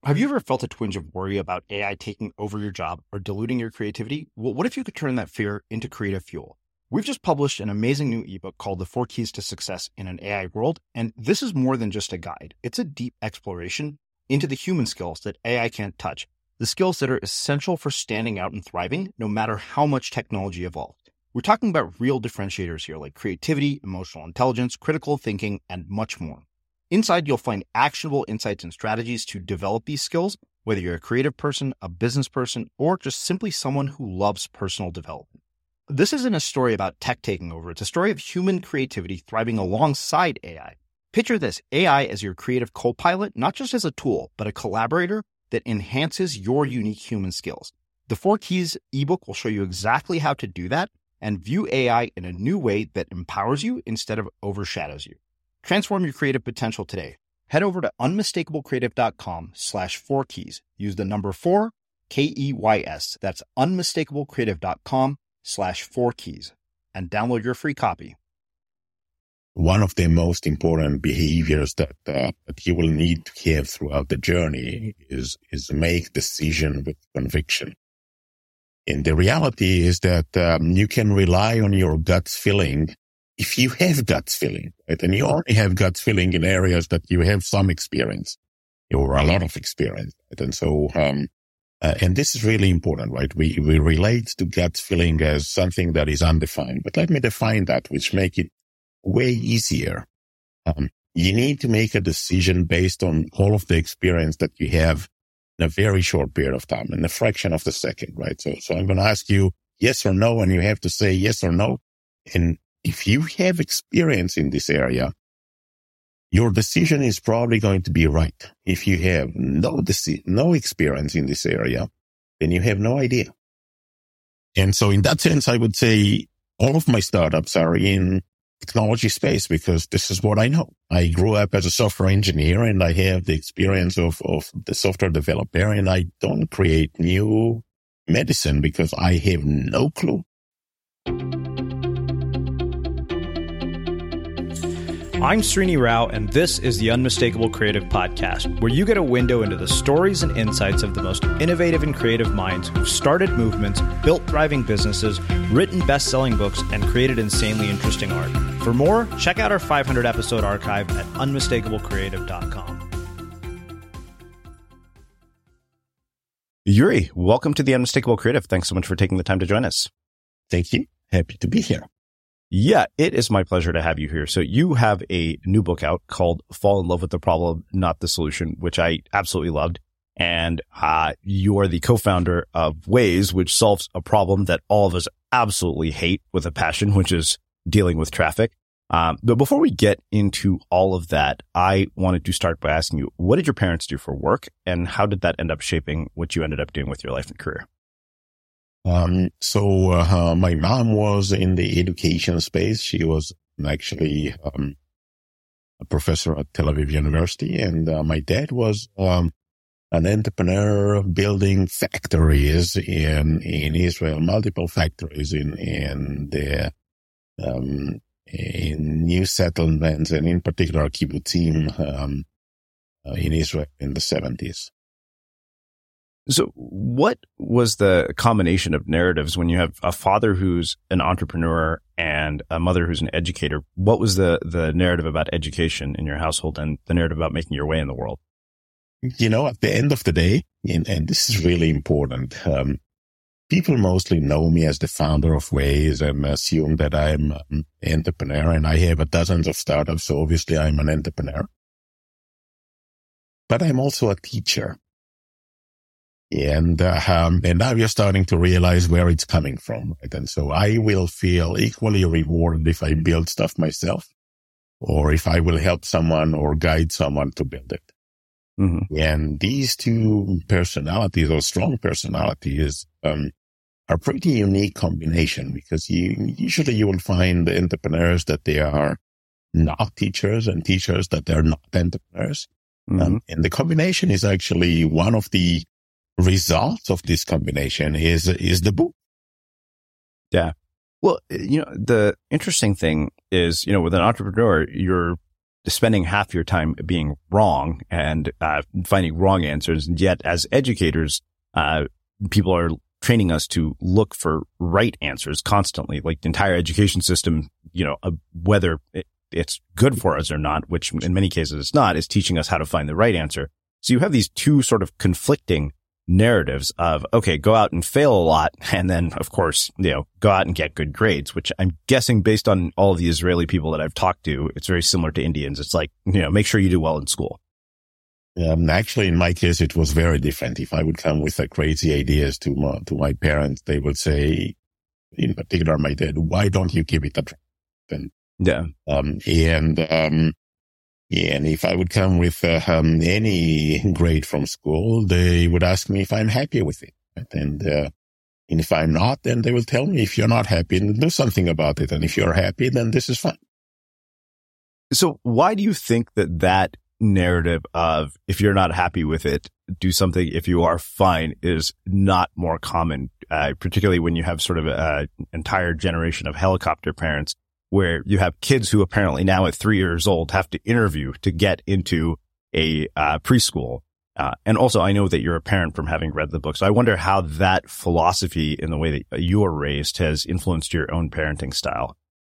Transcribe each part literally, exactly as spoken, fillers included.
Have you ever felt a twinge of worry about A I taking over your job or diluting your creativity? Well, what if you could turn that fear into creative fuel? We've just published an amazing new ebook called The Four Keys to Success in an A I World, and this is more than just a guide. It's a deep exploration into the human skills that A I can't touch, the skills that are essential for standing out and thriving, no matter how much technology evolves. We're talking about real differentiators here, like creativity, emotional intelligence, critical thinking, and much more. Inside, you'll find actionable insights and strategies to develop these skills, whether you're a creative person, a business person, or just simply someone who loves personal development. This isn't a story about tech taking over. It's a story of human creativity thriving alongside A I. Picture this, A I as your creative co-pilot, not just as a tool, but a collaborator that enhances your unique human skills. The Four Keys ebook will show you exactly how to do that and view A I in a new way that empowers you instead of overshadows you. Transform your creative potential today. Head over to unmistakablecreative.com slash four keys. Use the number four, K E Y S. That's unmistakablecreative.com slash four keys and download your free copy. One of the most important behaviors that, uh, that you will need to have throughout the journey is, is make decision with conviction. And the reality is that um, you can rely on your gut feeling if you have gut feeling, right? And you only have gut feeling in areas that you have some experience or a lot of experience, right? And so, um, uh, and this is really important, right? We, we relate to gut feeling as something that is undefined, but let me define that, which make it way easier. Um, you need to make a decision based on all of the experience that you have in a very short period of time, in a fraction of the second, right? So, so I'm going to ask you yes or no, and you have to say yes or no. And if you have experience in this area, your decision is probably going to be right. If you have no deci- no experience in this area, then you have no idea. And so in that sense, I would say all of my startups are in technology space because this is what I know. I grew up as a software engineer and I have the experience of, of the software developer, and I don't create new medicine because I have no clue. I'm Srini Rao, and this is the Unmistakable Creative Podcast, where you get a window into the stories and insights of the most innovative and creative minds who've started movements, built thriving businesses, written best-selling books, and created insanely interesting art. For more, check out our five hundred episode archive at unmistakable creative dot com. Yuri, welcome to the Unmistakable Creative. Thanks so much for taking the time to join us. Thank you. Happy to be here. Yeah, it is my pleasure to have you here. So you have a new book out called Fall in Love with the Problem, Not the Solution, which I absolutely loved. And uh, you are the co-founder of Waze, which solves a problem that all of us absolutely hate with a passion, which is dealing with traffic. Um, but before we get into all of that, I wanted to start by asking you, what did your parents do for work, and how did that end up shaping what you ended up doing with your life and career? Um, so, uh, my mom was in the education space. She was actually, um, a professor at Tel Aviv University. And, uh, my dad was, um, an entrepreneur building factories in, in Israel, multiple factories in, in the, um, in new settlements and in particular kibbutzim, um, uh, in Israel in the seventies. So what was the combination of narratives when you have a father who's an entrepreneur and a mother who's an educator? What was the, the narrative about education in your household and the narrative about making your way in the world? You know, at the end of the day, and, and this is really important, um, people mostly know me as the founder of Waze and assume that I'm an entrepreneur, and I have a dozens of startups, so obviously I'm an entrepreneur. But I'm also a teacher. And, uh, um, and now you're starting to realize where it's coming from, right? And so I will feel equally rewarded if I build stuff myself or if I will help someone or guide someone to build it. Mm-hmm. And these two personalities or strong personalities, um, are pretty unique combination because you, usually you will find the entrepreneurs that they are not teachers and teachers that they're not entrepreneurs. Mm-hmm. Um, and the combination is actually one of the results of this combination is, is the book. Yeah. Well, you know, the interesting thing is, you know, with an entrepreneur, you're spending half your time being wrong and uh, finding wrong answers. And yet as educators, uh, people are training us to look for right answers constantly. Like the entire education system, you know, uh, whether it, it's good for us or not, which in many cases it's not, is teaching us how to find the right answer. So you have these two sort of conflicting narratives of, okay, go out and fail a lot. And then, of course, you know, go out and get good grades, which I'm guessing based on all of the Israeli people that I've talked to, it's very similar to Indians. It's like, you know, make sure you do well in school. Um, actually, in my case, it was very different. If I would come with uh, crazy ideas to my, to my parents, they would say, in particular, my dad, why don't you keep it a try? And, yeah. Um, and, um, Yeah, and if I would come with uh, um, any grade from school, they would ask me if I'm happy with it. And, uh, and if I'm not, then they will tell me, if you're not happy, then do something about it. And if you're happy, then this is fine. So why do you think that that narrative of, if you're not happy with it, do something, if you are fine, is not more common, uh, particularly when you have sort of an entire generation of helicopter parents, where you have kids who apparently now at three years old have to interview to get into a uh, preschool. Uh, and also, I know that you're a parent from having read the book. So I wonder how that philosophy in the way that you were raised has influenced your own parenting style.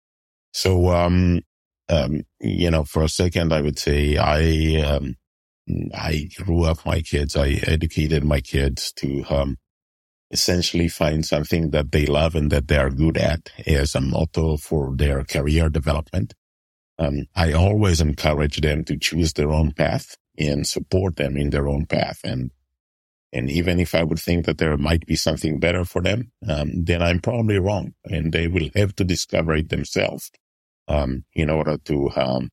So, um, um, you know, for a second, I would say I, um, I grew up my kids. I educated my kids to, um, essentially find something that they love and that they are good at as a motto for their career development. Um, I always encourage them to choose their own path and support them in their own path. And, and even if I would think that there might be something better for them, um, then I'm probably wrong, and they will have to discover it themselves, um, in order to, um,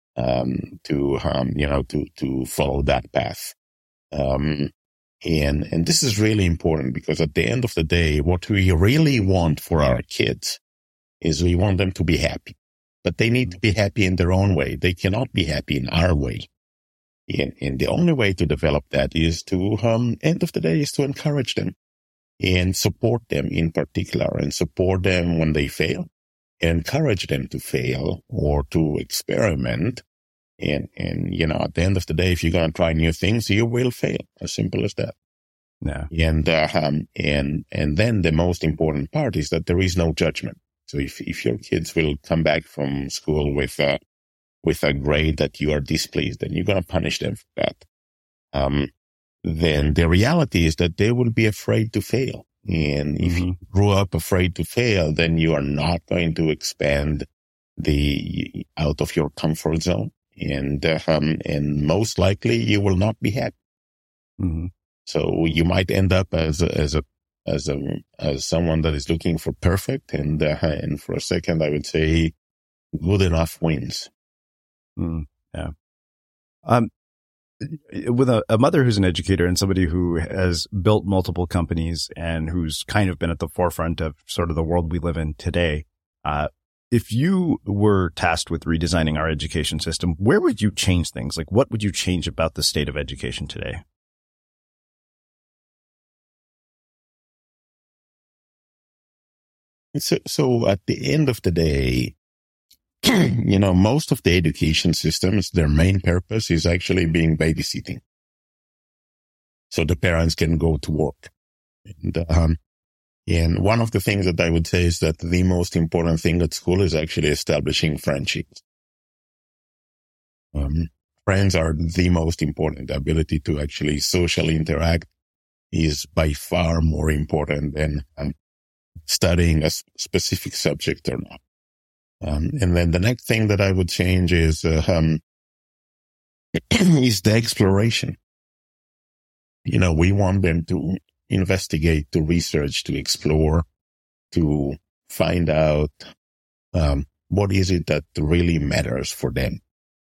um, to, um, you know, to, to follow that path. Um, And, and this is really important, because at the end of the day, what we really want for our kids is we want them to be happy, but they need to be happy in their own way. They cannot be happy in our way. And, and the only way to develop that is to, um, end of the day is to encourage them and support them in particular, and support them when they fail, and encourage them to fail or to experiment. And, and, you know, at the end of the day, if you're going to try new things, you will fail. As simple as that. Yeah. And, uh, um, and, and then the most important part is that there is no judgment. So if, if your kids will come back from school with a, with a grade that you are displeased, then you're going to punish them for that. Um, then the reality is that they will be afraid to fail. And if mm-hmm. you grew up afraid to fail, then you are not going to expand the, out of your comfort zone. And, uh, um, and most likely you will not be happy. Mm-hmm. So you might end up as a, as a, as a, as someone that is looking for perfect. And, uh, and for a second, I would say good enough wins. Mm, yeah. Um, with a, a mother who's an educator and somebody who has built multiple companies and who's kind of been at the forefront of sort of the world we live in today, uh, if you were tasked with redesigning our education system, where would you change things? Like, what would you change about the state of education today? So, so at the end of the day, you know, most of the education systems, their main purpose is actually being babysitting. So the parents can go to work. And, um, And one of the things that I would say is that the most important thing at school is actually establishing friendships. Um, friends are the most important. The ability to actually socially interact is by far more important than um, studying a specific subject or not. Um, and then the next thing that I would change is, uh, um, is the exploration. You know, we want them to investigate, to research, to explore, to find out um, what is it that really matters for them.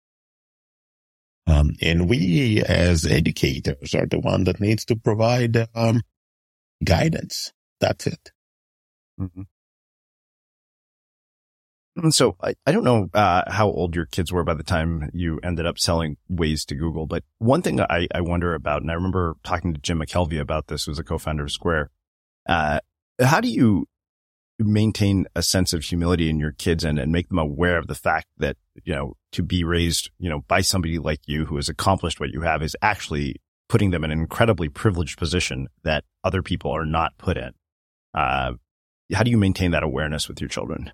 Um, and we as educators are the one that needs to provide um, guidance. That's it. Mm-hmm. And so I, I don't know uh, how old your kids were by the time you ended up selling Waze to Google, but one thing I, I wonder about, and I remember talking to Jim McKelvey about this, who's a co-founder of Square. Uh, how do you maintain a sense of humility in your kids and, and make them aware of the fact that, you know, to be raised, you know, by somebody like you who has accomplished what you have is actually putting them in an incredibly privileged position that other people are not put in? Uh, how do you maintain that awareness with your children?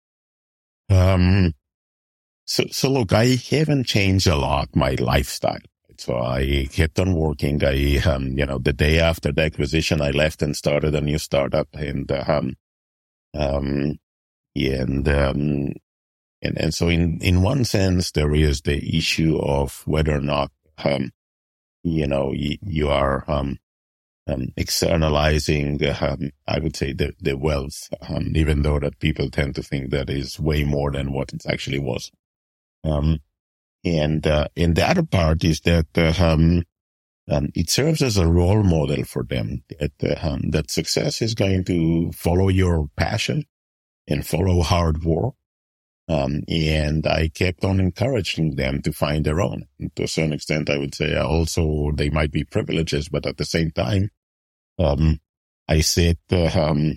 Um, so, so look, I haven't changed a lot my lifestyle. So I kept on working. I, um, you know, the day after the acquisition, I left and started a new startup. And, um, um, and, um, and, and so in, in one sense, there is the issue of whether or not, um, you know, you, you are, um, um, externalizing, um, I would say the, the wealth, um, even though that people tend to think that is way more than what it actually was. Um, And, uh, and the other part is that, uh, um, um, it serves as a role model for them that, uh, um, that success is going to follow your passion and follow hard work. Um, and I kept on encouraging them to find their own. And to a certain extent, I would say also they might be privileges, but at the same time, um, I set, uh, um,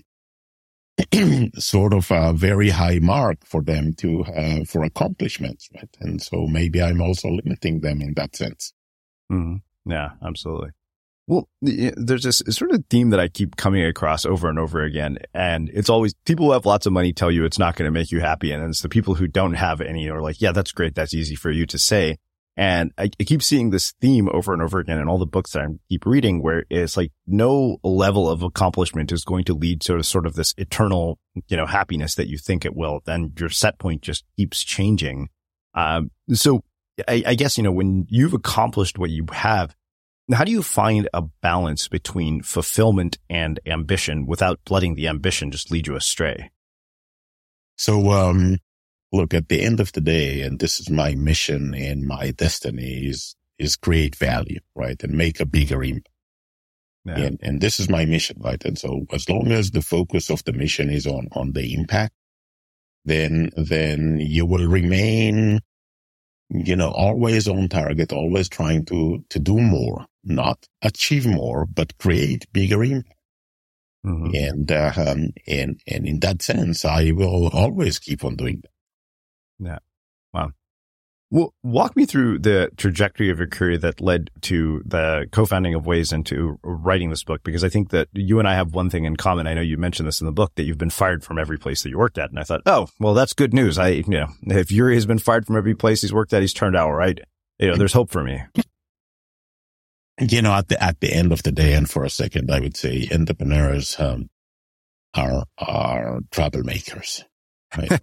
sort of a very high mark for them to, uh, for accomplishments, right? And so maybe I'm also limiting them in that sense. Mm-hmm. Yeah, absolutely. Well, there's this sort of theme that I keep coming across over and over again. And it's always people who have lots of money tell you it's not going to make you happy. And it's the people who don't have any are like, yeah, that's great. That's easy for you to say. And I, I keep seeing this theme over and over again in all the books that I keep reading, where it's like no level of accomplishment is going to lead to sort of this eternal, you know, happiness that you think it will. Then your set point just keeps changing. Um, so I, I guess, you know, when you've accomplished what you have, how do you find a balance between fulfillment and ambition without letting the ambition just lead you astray? So, um, look, at the end of the day, and this is my mission and my destiny is, is create value, right? And make a bigger impact. Yeah. And, and this is my mission, right? And so as long as the focus of the mission is on, on the impact, then, then you will remain, you know, always on target, always trying to, to do more, not achieve more, but create bigger impact. Mm-hmm. And, uh, um, and, and in that sense, I will always keep on doing that. Yeah. Wow. Well, walk me through the trajectory of your career that led to the co-founding of Waze and to writing this book, because I think that you and I have one thing in common. I know you mentioned this in the book, that you've been fired from every place that you worked at. And I thought, oh, well, that's good news. I, you know, if Yuri has been fired from every place he's worked at, he's turned out all right. You know, there's hope for me. You know, at the, at the end of the day, and for a second, I would say entrepreneurs, um, are, are troublemakers, right?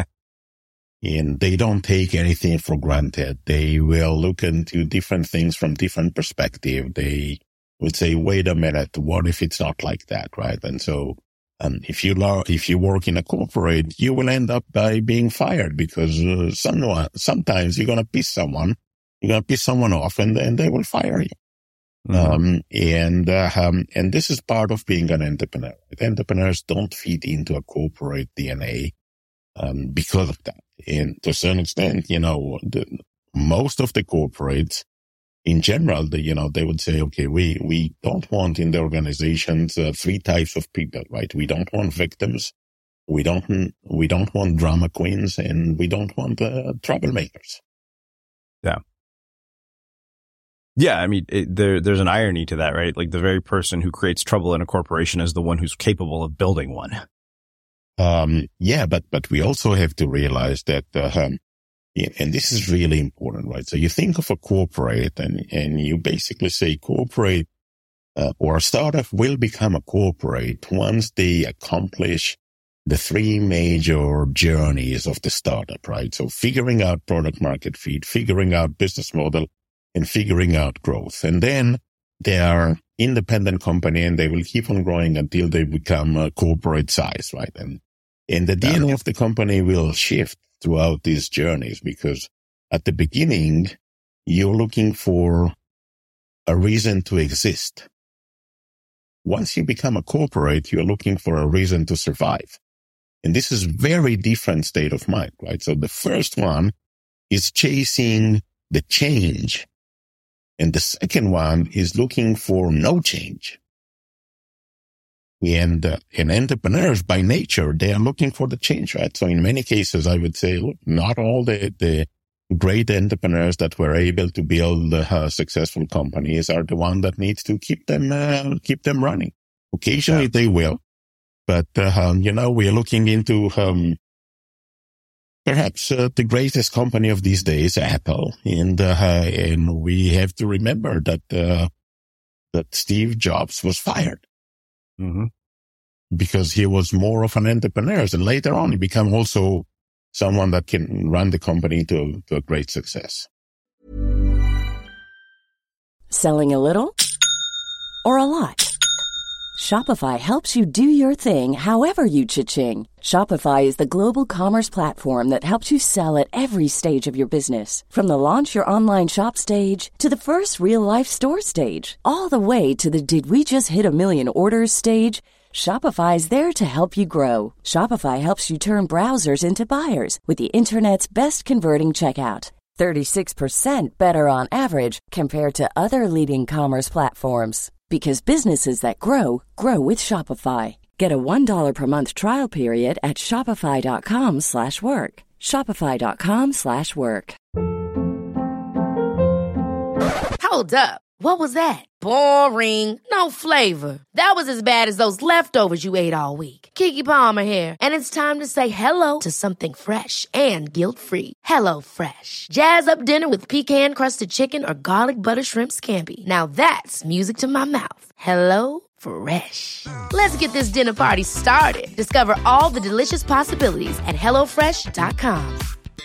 And they don't take anything for granted. They will look into different things from different perspective. They would say, wait a minute, what if it's not like that, right? And so, um, if you lo- if you work in a corporate, you will end up by being fired because uh, someone, sometimes you're going to piss someone, you're going to piss someone off and then they will fire you. Mm-hmm. Um, and, uh, um, and this is part of being an entrepreneur. Entrepreneurs don't feed into a corporate D N A, um, because of that. And to a certain extent, you know, the, most of the corporates in general, the, you know, they would say, okay, we, we don't want in the organizations uh, three types of people, right? We don't want victims. We don't, we don't want drama queens, and we don't want uh, troublemakers. Yeah. Yeah. I mean, it, there, there's an irony to that, right? Like the very person who creates trouble in a corporation is the one who's capable of building one. Um, yeah, but, but we also have to realize that, uh, um, yeah, and this is really important, right? So you think of a corporate and, and you basically say corporate, uh, or a startup will become a corporate once they accomplish the three major journeys of the startup, right? So figuring out product market fit, figuring out business model, and figuring out growth. And then they are independent company and they will keep on growing until they become a corporate size, right? And, and the D N A of the company will shift throughout these journeys, because at the beginning, you're looking for a reason to exist. Once you become a corporate, you're looking for a reason to survive. And this is very different state of mind, right? So the first one is chasing the change. And the second one is looking for no change. And, uh, and entrepreneurs by nature, they are looking for the change, right? So in many cases, I would say, look, not all the, the great entrepreneurs that were able to build uh, successful companies are the one that needs to keep them, uh, keep them running. Occasionally yeah. they will, but, uh, um, you know, we're looking into, um, perhaps uh, the greatest company of these days, Apple. And, uh, and we have to remember that, uh, that Steve Jobs was fired. Mm-hmm. Because he was more of an entrepreneur. And later on, he became also someone that can run the company to, to a great success. Selling a little or a lot? Shopify helps you do your thing however you cha-ching. Shopify is the global commerce platform that helps you sell at every stage of your business. From the launch your online shop stage to the first real-life store stage, all the way to the did we just hit a million orders stage. Shopify is there to help you grow. Shopify helps you turn browsers into buyers with the internet's best converting checkout. thirty-six percent better on average compared to other leading commerce platforms. Because businesses that grow, grow with Shopify. Get a one dollar per month trial period at shopify.com slash work. Shopify.com slash work. Hold up. What was that? Boring. No flavor. That was as bad as those leftovers you ate all week. Keke Palmer here. And it's time to say hello to something fresh and guilt-free. Hello Fresh. Jazz up dinner with pecan-crusted chicken or garlic butter shrimp scampi. Now that's music to my mouth. Hello Fresh. Let's get this dinner party started. Discover all the delicious possibilities at hello fresh dot com.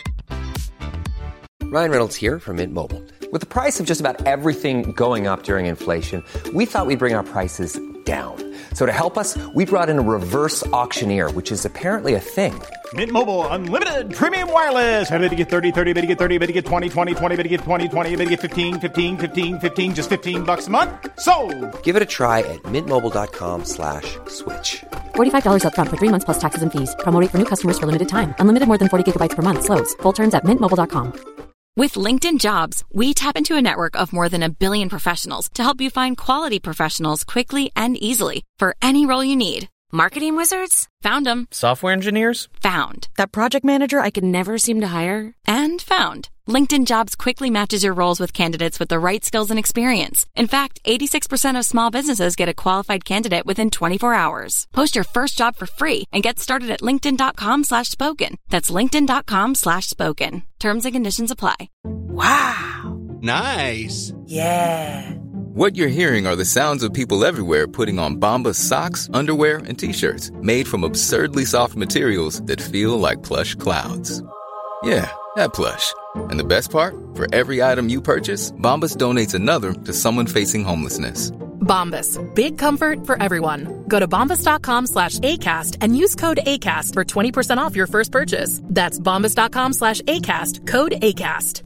Ryan Reynolds here from Mint Mobile. With the price of just about everything going up during inflation, we thought we'd bring our prices down. So to help us, we brought in a reverse auctioneer, which is apparently a thing. Mint Mobile Unlimited Premium Wireless. How to get thirty, thirty, how to get thirty, how to get twenty, twenty, twenty, how to get twenty, twenty, how to get fifteen, fifteen, fifteen, fifteen, just fifteen bucks a month? Sold! Give it a try at mintmobile.com slash switch. forty-five dollars up front for three months plus taxes and fees. Promo rate for new customers for limited time. Unlimited more than forty gigabytes per month. Slows full terms at mint mobile dot com. With LinkedIn Jobs, we tap into a network of more than a billion professionals to help you find quality professionals quickly and easily for any role you need. Marketing wizards? Found them. Software engineers? Found. That project manager I could never seem to hire? And found. LinkedIn Jobs quickly matches your roles with candidates with the right skills and experience. In fact, eighty-six percent of small businesses get a qualified candidate within twenty-four hours. Post your first job for free and get started at linkedin.com slash spoken. That's linkedin.com slash spoken. Terms and conditions apply. Wow. Nice. Yeah. What you're hearing are the sounds of people everywhere putting on Bombas socks, underwear, and T-shirts made from absurdly soft materials that feel like plush clouds. Yeah, that plush. And the best part? For every item you purchase, Bombas donates another to someone facing homelessness. Bombas. Big comfort for everyone. Go to bombas.com slash ACAST and use code ACAST for twenty percent off your first purchase. That's bombas.com slash ACAST. Code ACAST.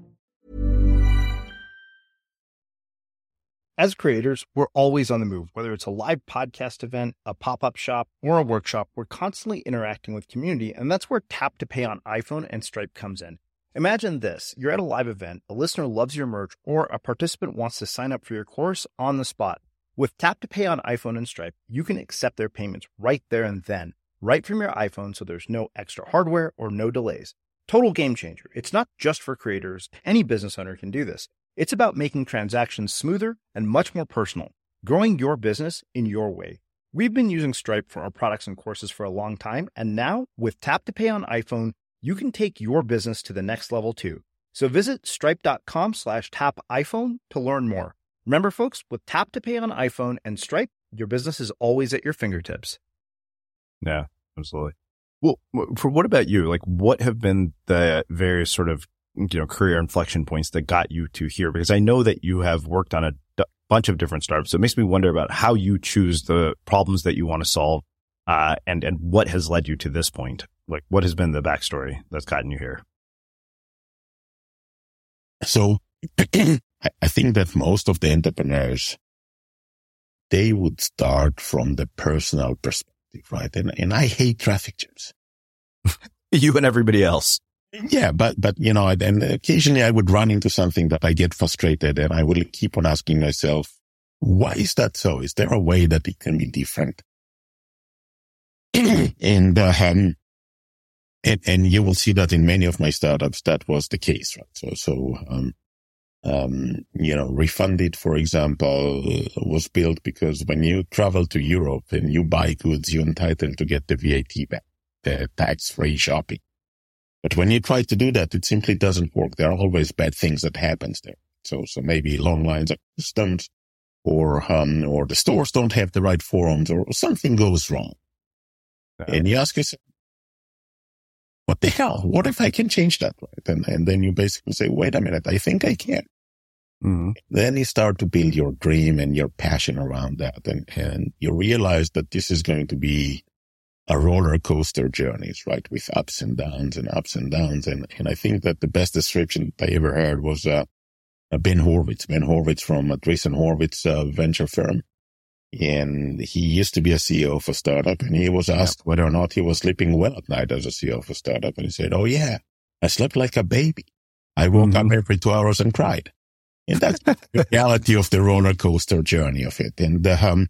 As creators, we're always on the move. Whether it's a live podcast event, a pop-up shop, or a workshop, we're constantly interacting with community, and that's where Tap to Pay on iPhone and Stripe comes in. Imagine this. You're at a live event, a listener loves your merch, or a participant wants to sign up for your course on the spot. With Tap to Pay on iPhone and Stripe, you can accept their payments right there and then, right from your iPhone, so there's no extra hardware or no delays. Total game changer. It's not just for creators. Any business owner can do this. It's about making transactions smoother and much more personal, growing your business in your way. We've been using Stripe for our products and courses for a long time, and now with Tap to Pay on iPhone, you can take your business to the next level too. So visit stripe.com slash tap iPhone to learn more. Remember, folks, with Tap to Pay on iPhone and Stripe, your business is always at your fingertips. Yeah, absolutely. Well, for what about you? Like, what have been the various sort of, you know, career inflection points that got you to here? Because I know that you have worked on a d- bunch of different startups. So it makes me wonder about how you choose the problems that you want to solve, uh, and, and what has led you to this point. Like, what has been the backstory that's gotten you here? So I think that most of the entrepreneurs, they would start from the personal perspective, right? And, and I hate traffic jams. You and everybody else. Yeah, but, but, you know, and occasionally I would run into something that I get frustrated, and I will keep on asking myself, why is that so? Is there a way that it can be different? and, uh, um, and, and you will see that in many of my startups, that was the case, right? So, so, um, um, you know, Refundit, for example, was built because when you travel to Europe and you buy goods, you're entitled to get the V A T back, the tax-free shopping. But when you try to do that, it simply doesn't work. There are always bad things that happens there. So, so maybe long lines of systems, or, um, or the stores don't have the right forms, or something goes wrong. Uh-huh. And you ask yourself, what the hell? What if I can change that? Right? And, and then you basically say, wait a minute, I think I can. Mm-hmm. Then you start to build your dream and your passion around that. And, and you realize that this is going to be a roller coaster journey, right? With ups and downs and ups and downs. And, and I think that the best description I ever heard was, uh, Ben Horowitz, Ben Horowitz from Andreessen Horowitz, uh, venture firm. And he used to be a C E O of a startup, and he was asked yep. whether or not he was sleeping well at night as a C E O of a startup. And he said, oh yeah, I slept like a baby. I woke mm-hmm. up every two hours and cried. And that's the reality of the roller coaster journey of it. And, um,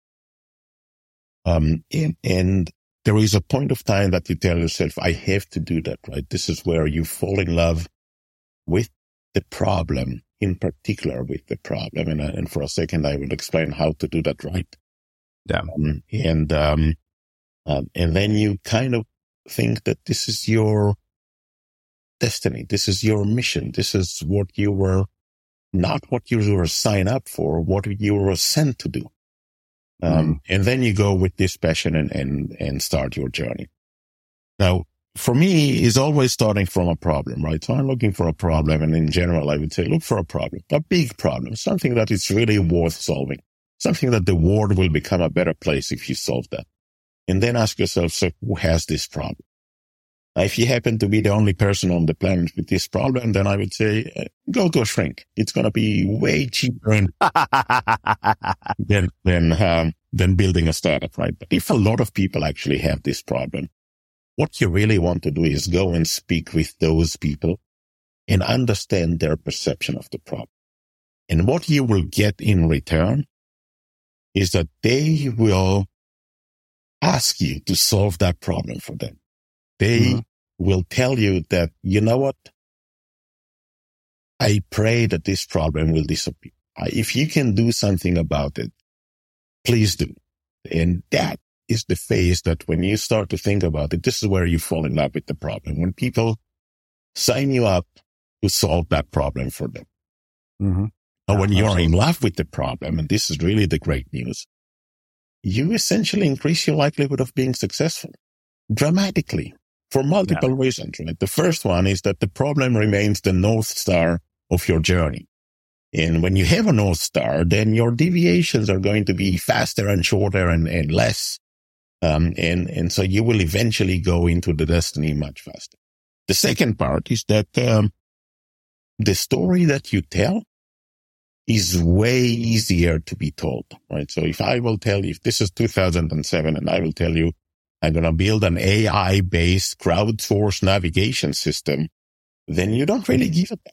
um, and, and there is a point of time that you tell yourself, I have to do that, right? This is where you fall in love with the problem, in particular with the problem. And, uh, and for a second, I will explain how to do that right. Yeah. Um, and, um, uh, and then you kind of think that this is your destiny. This is your mission. This is what you were, not what you were signed up for, what you were sent to do. Um, mm. and then you go with this passion and, and, and start your journey. Now, for me, is always starting from a problem, right? So I'm looking for a problem. And in general, I would say, look for a problem, a big problem, something that is really worth solving, something that the world will become a better place if you solve that. And then ask yourself, so who has this problem? Now, if you happen to be the only person on the planet with this problem, then I would say, uh, go to a shrink. It's going to be way cheaper and than, than, um, than building a startup, right? But if a lot of people actually have this problem, what you really want to do is go and speak with those people and understand their perception of the problem. And what you will get in return is that they will ask you to solve that problem for them. They mm-hmm. will tell you that, you know what? I pray that this problem will disappear. If you can do something about it, please do. And that is the phase that when you start to think about it, this is where you fall in love with the problem. When people sign you up to solve that problem for them. Mm-hmm. And when you're in love with the problem, and this is really the great news, you essentially increase your likelihood of being successful dramatically for multiple yeah. reasons. Right? The first one is that the problem remains the North Star of your journey. And when you have a North Star, then your deviations are going to be faster and shorter and, and less. Um, and, and so you will eventually go into the destiny much faster. The second part is that, um, the story that you tell is way easier to be told, right? So if I will tell you, if this is two thousand seven and I will tell you, I'm going to build an A I-based crowdsourced navigation system, then you don't really give a damn.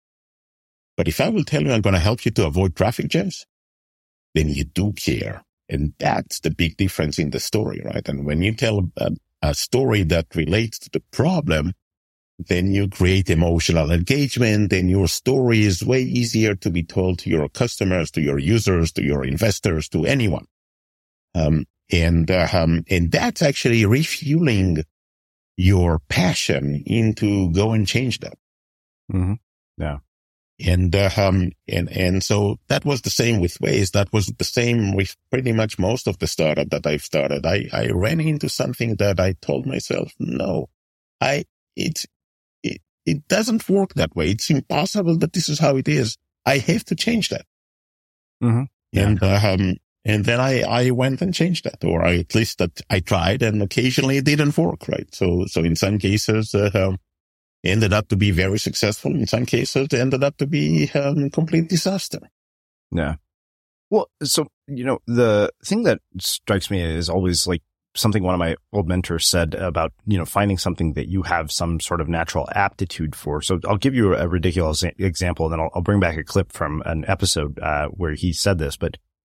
But if I will tell you I'm going to help you to avoid traffic jams, then you do care. And that's the big difference in the story, right? And when you tell a, a story that relates to the problem, then you create emotional engagement, and your story is way easier to be told to your customers, to your users, to your investors, to anyone. Um, and, uh, um, and that's actually refueling your passion into go and change that. Mm-hmm. Yeah. And, uh, um, and, and so that was the same with Waze. That was the same with pretty much most of the startup that I've started. I, I ran into something that I told myself, no, I, it's, it, it doesn't work that way. It's impossible that this is how it is. I have to change that. Mm-hmm. Yeah. And, uh, um, and then I, I went and changed that, or I, at least that I tried, and occasionally it didn't work, right? So, so in some cases, uh, um, ended up to be very successful. In some cases, it ended up to be a um, complete disaster. Yeah. Well, so, you know, the thing that strikes me is always like something one of my old mentors said about, you know, finding something that you have some sort of natural aptitude for. So I'll give you a ridiculous example, and then I'll, I'll bring back a clip from an episode uh, where he said this. But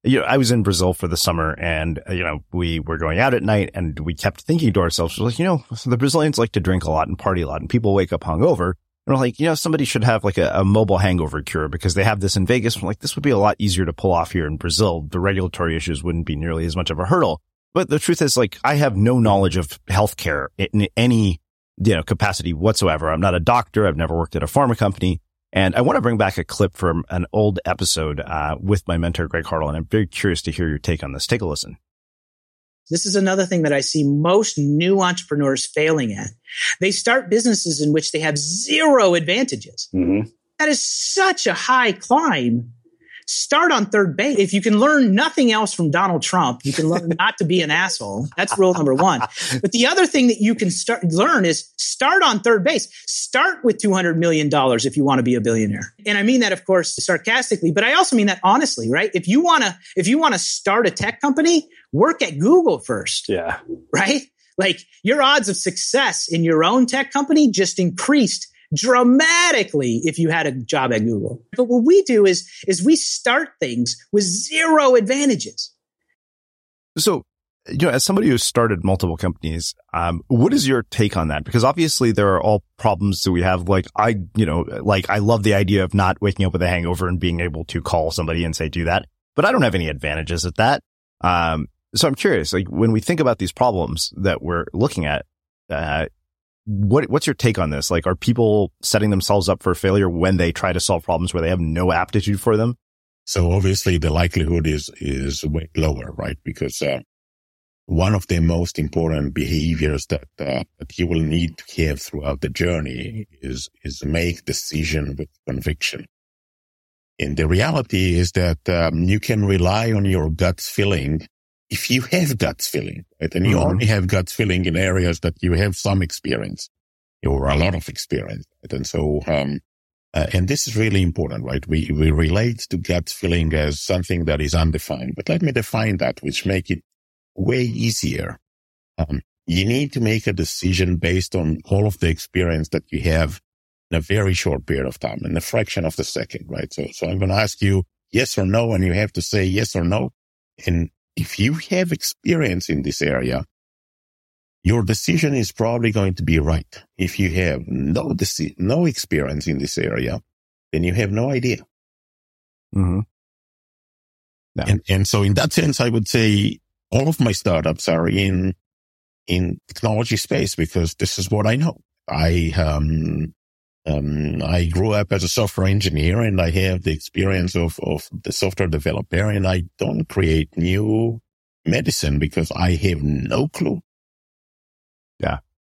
you know, I was in Brazil for the summer and, you know, we were going out at night and we kept thinking to ourselves, like, you know, the Brazilians like to drink a lot and party a lot and people wake up hungover. And we're like, you know, somebody should have like a, a mobile hangover cure because they have this in Vegas. We're like, this would be a lot easier to pull off here in Brazil. The regulatory issues wouldn't be nearly as much of a hurdle. But the truth is, like, I have no knowledge of healthcare in any, you know, capacity whatsoever. I'm not a doctor. I've never worked at a pharma company. And I want to bring back a clip from an old episode uh, with my mentor, Greg Hartle, and I'm very curious to hear your take on this. Take a listen. This is another thing that I see most new entrepreneurs failing at. They start businesses in which they have zero advantages. Mm-hmm. That is such a high climb. Start on third base. If you can learn nothing else from Donald Trump, you can learn not to be an asshole. That's rule number one. But the other thing that you can start learn is start on third base. Start with two hundred million dollars if you want to be a billionaire. And I mean that, of course, sarcastically, but I also mean that honestly, right? If you want to, if you want to start a tech company, work at Google first. Yeah. Right? Like your odds of success in your own tech company just increased dramatically if you had a job at Google. But what we do is, is we start things with zero advantages. So, you know, as somebody who's started multiple companies, um, what is your take on that? Because obviously there are all problems that we have. Like I, you know, like I love the idea of not waking up with a hangover and being able to call somebody and say, do that. But I don't have any advantages at that. Um, so I'm curious, like when we think about these problems that we're looking at, uh, What what's your take on this? Like, are people setting themselves up for failure when they try to solve problems where they have no aptitude for them? So obviously the likelihood is is way lower, right? Because uh, one of the most important behaviors that uh, that you will need to have throughout the journey is is make decision with conviction. And the reality is that um, you can rely on your gut feeling. If you have gut feeling, right, and you mm-hmm. only have gut feeling in areas that you have some experience or a lot of experience, right? And so, um, uh, and this is really important, right? We, we relate to gut feeling as something that is undefined, but let me define that, which make it way easier. Um, you need to make a decision based on all of the experience that you have in a very short period of time, in a fraction of the second, right? So, so I'm going to ask you yes or no, and you have to say yes or no. And if you have experience in this area, your decision is probably going to be right. If you have no deci- no experience in this area, then you have no idea. Mm-hmm. No. And, and so in that sense, I would say all of my startups are in, in technology space because this is what I know. I, um, Um, I grew up as a software engineer and I have the experience of, of the software developer, and I don't create new medicine because I have no clue. Yeah.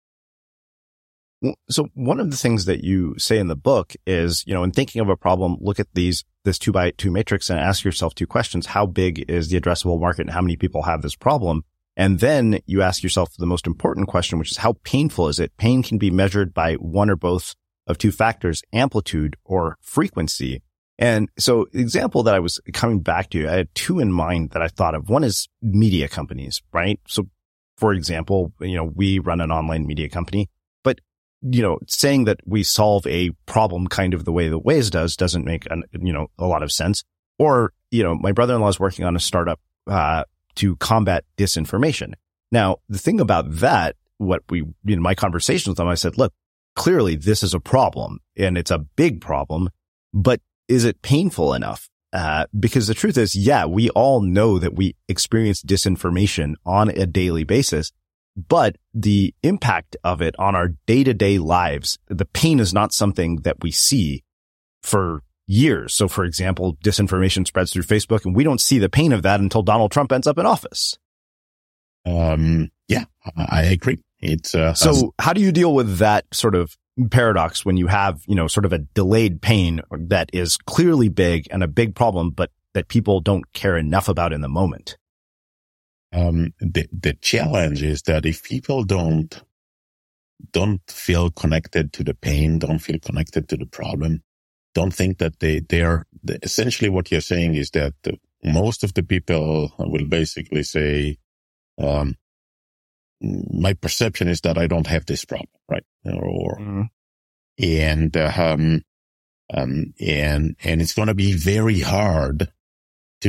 So one of the things that you say in the book is, you know, in thinking of a problem, look at these, this two by two matrix and ask yourself two questions. How big is the addressable market and how many people have this problem? And then you ask yourself the most important question, which is how painful is it? Pain can be measured by one or both of two factors, amplitude or frequency. And so the example that I was coming back to, I had two in mind that I thought of. One is media companies, right? So for example, you know, we run an online media company, but you know, saying that we solve a problem kind of the way that Waze does doesn't make an, you know, a lot of sense. Or, you know, my brother-in-law is working on a startup, uh, to combat disinformation. Now, the thing about that, what we, in my conversations with them, I said, look, clearly this is a problem and it's a big problem, but is it painful enough? Uh, because the truth is, yeah, we all know that we experience disinformation on a daily basis, but the impact of it on our day-to-day lives, the pain is not something that we see for years. So for example, disinformation spreads through Facebook and we don't see the pain of that until Donald Trump ends up in office. Um, yeah, I agree. It's, uh, so how do you deal with that sort of paradox when you have, you know, sort of a delayed pain that is clearly big and a big problem, but that people don't care enough about in the moment? Um, the, the challenge is that if people don't, don't feel connected to the pain, don't feel connected to the problem, don't think that they, they're, essentially what you're saying is that the, most of the people will basically say, um, my perception is that I don't have this problem, right? Or, mm-hmm. and, uh, um, um, and, and it's going to be very hard to,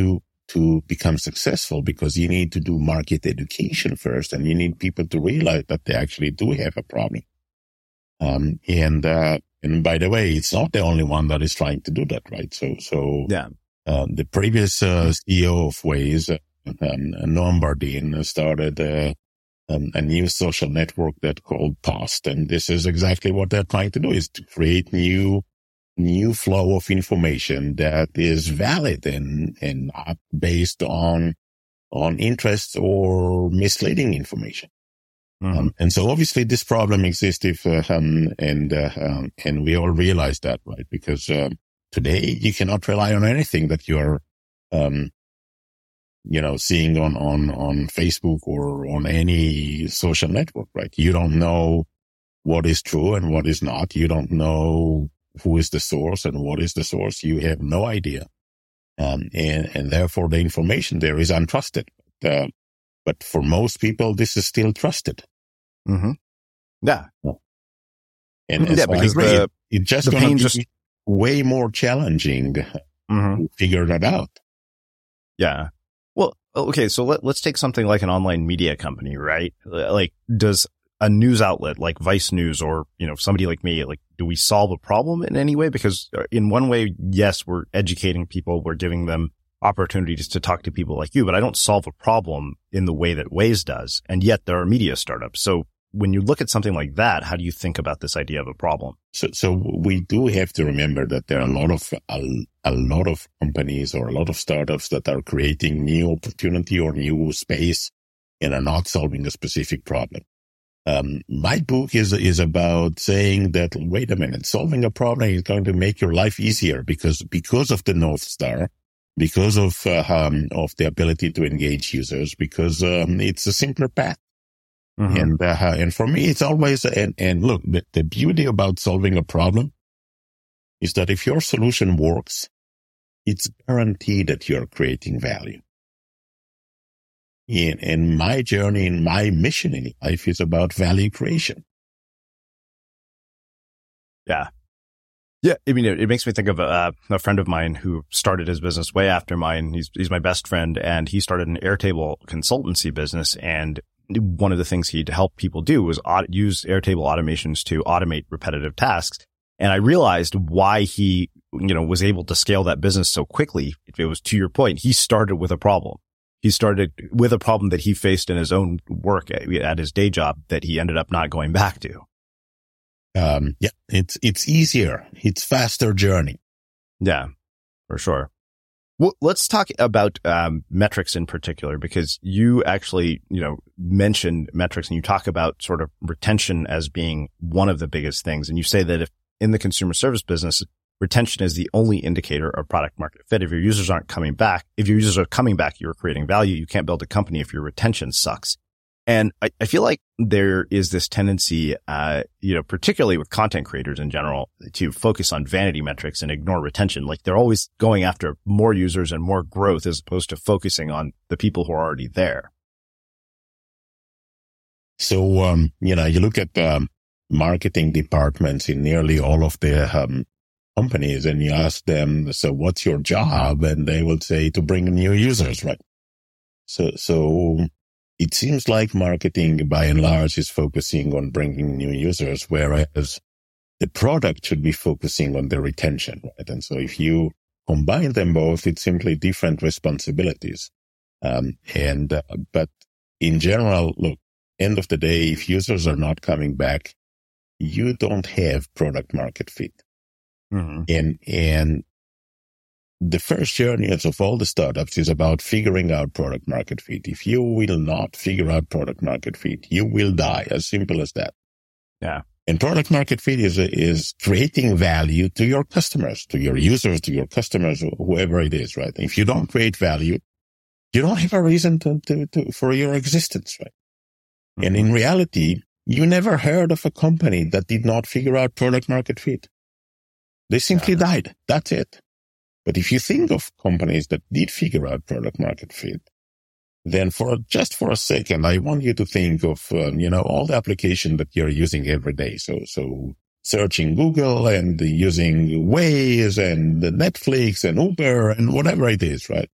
to become successful, because you need to do market education first, and you need people to realize that they actually do have a problem. Um, and, uh, and by the way, it's not the only one that is trying to do that, right? So, so, yeah. uh, the previous, uh, C E O of Waze, uh, um, Noam Bardeen, started, uh, um, a new social network that called Post. And this is exactly what they're trying to do, is to create new, new flow of information that is valid and, and not based on, on interest or misleading information. Mm-hmm. Um, and so obviously this problem exists if, uh, um, and, uh, um, and we all realize that, right? Because, um, today you cannot rely on anything that you're, um, you know, seeing on, on, on Facebook or on any social network, right? You don't know what is true and what is not. You don't know who is the source and what is the source. You have no idea. Um, and, and therefore the information there is untrusted. Uh, But for most people, this is still trusted. Mm-hmm. Yeah. And yeah, so because I agree, the, it, it's just the going to be just... way more challenging mm-hmm. to figure that out. Yeah. Well, okay. So let, let's take something like an online media company, right? Like, does a news outlet like Vice News or, you know, somebody like me, like, do we solve a problem in any way? Because in one way, yes, we're educating people. We're giving them opportunities to talk to people like you, but I don't solve a problem in the way that Waze does. And yet there are media startups. So when you look at something like that, how do you think about this idea of a problem? So, so we do have to remember that there are a lot of, a, a lot of companies or a lot of startups that are creating new opportunity or new space and are not solving a specific problem. Um, my book is, is about saying that, wait a minute, solving a problem is going to make your life easier because, because of the North Star. Because of, uh, um, of the ability to engage users, because, um, it's a simpler path. Mm-hmm. And, uh, and for me, it's always, and, and look, the, the beauty about solving a problem is that if your solution works, it's guaranteed that you're creating value. And, and my journey and my mission in life is about value creation. Yeah. Yeah, I mean, it, it makes me think of a, a friend of mine who started his business way after mine. He's he's my best friend, and he started an Airtable consultancy business. And one of the things he'd help people do was aud- use Airtable automations to automate repetitive tasks. And I realized why he, you know, was able to scale that business so quickly. It was, to your point, he started with a problem. He started with a problem that he faced in his own work at, at his day job that he ended up not going back to. Um, yeah, it's, it's easier. It's faster journey. Yeah, for sure. Well, let's talk about, um, metrics in particular, because you actually, you know, mentioned metrics and you talk about sort of retention as being one of the biggest things. And you say that if in the consumer service business, retention is the only indicator of product market fit. If your users aren't coming back, if your users are coming back, you're creating value. You can't build a company if your retention sucks. And I, I feel like there is this tendency, uh, you know, particularly with content creators in general, to focus on vanity metrics and ignore retention. Like they're always going after more users and more growth as opposed to focusing on the people who are already there. So, um, you know, you look at um, marketing departments in nearly all of the um, companies and you ask them, so what's your job? And they will say to bring new users, right? So, so it seems like marketing by and large is focusing on bringing new users, whereas the product should be focusing on the retention, right? And so if you combine them both, it's simply different responsibilities. Um, and, uh, but in general, look, end of the day, if users are not coming back, you don't have product market fit. Mm-hmm. And, and the first journey of all the startups is about figuring out product market fit. If you will not figure out product market fit, you will die. As simple as that. Yeah. And product market fit is, is creating value to your customers, to your users, to your customers, whoever it is, right? If you don't create value, you don't have a reason to, to, to for your existence, right? Mm-hmm. And in reality, you never heard of a company that did not figure out product market fit. They simply yeah. died. That's it. But if you think of companies that did figure out product market fit, then for just for a second, I want you to think of, um, you know, all the applications that you're using every day. So, so searching Google and using Waze and Netflix and Uber and whatever it is, right?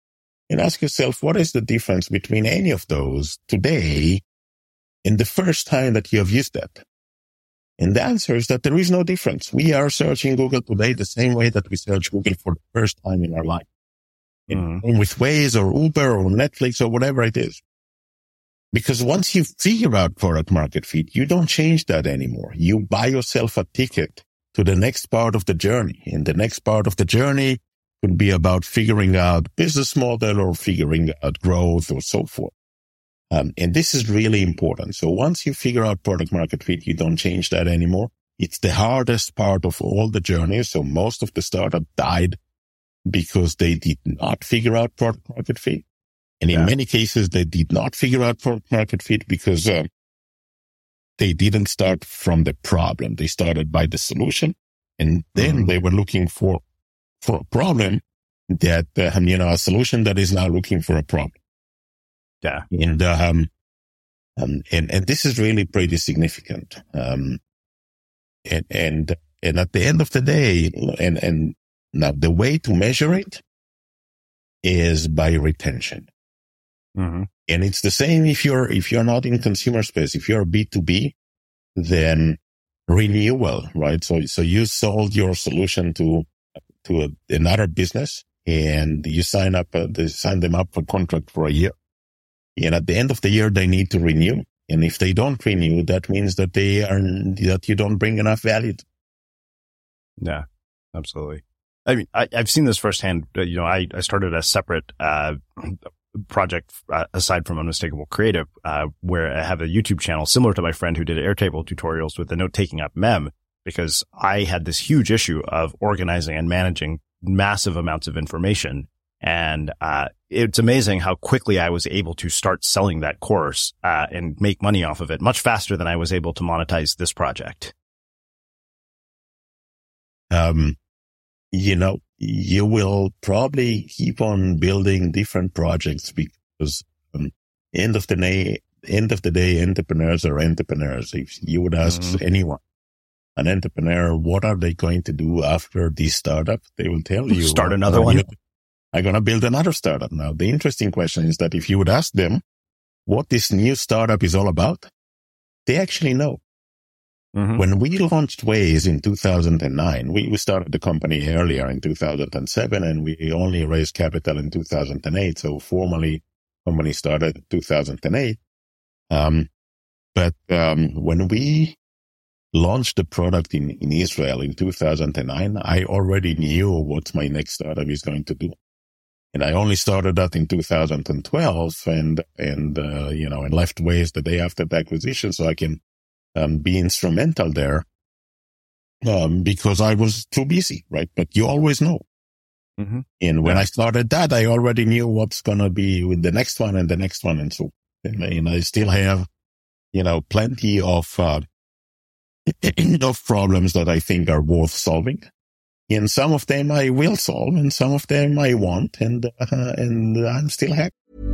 and ask yourself, what is the difference between any of those today and the first time that you have used that? And the answer is that there is no difference. We are searching Google today the same way that we search Google for the first time in our life. Mm. And with Waze or Uber or Netflix or whatever it is. Because once you figure out product market fit, you don't change that anymore. You buy yourself a ticket to the next part of the journey. And the next part of the journey could be about figuring out business model or figuring out growth or so forth. Um, and this is really important. So once you figure out product market fit, you don't change that anymore. It's the hardest part of all the journey. So most of the startup died because they did not figure out product market fit. And in yeah. many cases, they did not figure out product market fit because uh, they didn't start from the problem. They started by the solution. And then mm-hmm. they were looking for, for a problem that, uh, you know, a solution that is now looking for a problem. Yeah. And, um, um, and, and this is really pretty significant. Um, and, and, and at the end of the day, and, and now the way to measure it is by retention. Mm-hmm. And it's the same if you're, if you're not in consumer space, if you're B two B, then renewal, right? So, so you sold your solution to, to a, another business and you sign up, uh, they sign them up for contract for a year. And at the end of the year, they need to renew. And if they don't renew, that means that they are, that you don't bring enough value. Yeah, absolutely. I mean, I, I've seen this firsthand. You know, I, I started a separate, uh, project uh, aside from Unmistakable Creative, uh, where I have a YouTube channel similar to my friend who did Airtable tutorials with the note-taking app Mem, because I had this huge issue of organizing and managing massive amounts of information. And, uh, it's amazing how quickly I was able to start selling that course, uh, and make money off of it much faster than I was able to monetize this project. Um, you know, you will probably keep on building different projects because, um, end of the day, end of the day, entrepreneurs are entrepreneurs. If you would ask mm-hmm. anyone, an entrepreneur, what are they going to do after this startup? They will tell you. Start another one. I'm going to build another startup. Now, the interesting question is that if you would ask them what this new startup is all about, they actually know. Mm-hmm. When we launched Waze in two thousand nine, we, we started the company earlier in two thousand seven and we only raised capital in two thousand eight. So formally, company started in two thousand eight. Um, but, um, when we launched the product in, in Israel in two thousand nine, I already knew what my next startup is going to do. And I only started that in two thousand twelve and, and, uh, you know, and left Waze the day after the acquisition so I can, um, be instrumental there, um, because I was too busy, right? But you always know. Mm-hmm. And when yeah. I started that, I already knew what's going to be with the next one and the next one. And so, and, and I still have, you know, plenty of, uh, of problems that I think are worth solving. And some of them I will solve and some of them I won't. And, uh, and I'm still happy.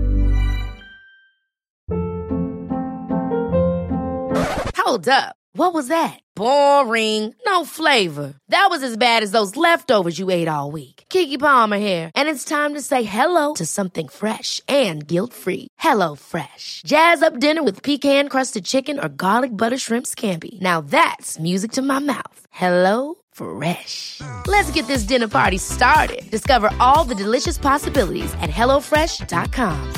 Hold up. What was that? Boring. No flavor. That was as bad as those leftovers you ate all week. Keke Palmer here. And it's time to say hello to something fresh and guilt-free. Hello Fresh. Jazz up dinner with pecan-crusted chicken or garlic butter shrimp scampi. Now that's music to my mouth. Hello Fresh. Let's get this dinner party started. Discover all the delicious possibilities at hello fresh dot com.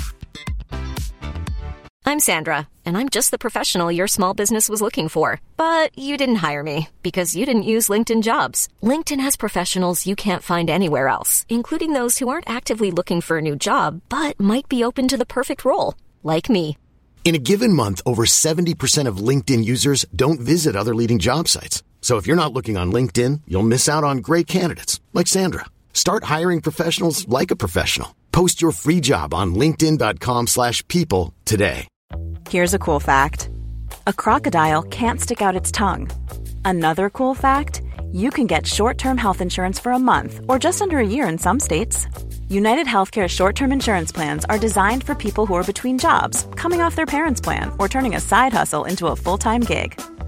I'm Sandra, and I'm just the professional your small business was looking for. But you didn't hire me because you didn't use LinkedIn Jobs. LinkedIn has professionals you can't find anywhere else, including those who aren't actively looking for a new job, but might be open to the perfect role, like me. In a given month, over seventy percent of LinkedIn users don't visit other leading job sites. So if you're not looking on LinkedIn, you'll miss out on great candidates like Sandra. Start hiring professionals like a professional. Post your free job on linkedin dot com slash people today. Here's a cool fact. A crocodile can't stick out its tongue. Another cool fact, you can get short-term health insurance for a month or just under a year in some states. United Healthcare short-term insurance plans are designed for people who are between jobs, coming off their parents' plan, or turning a side hustle into a full-time gig.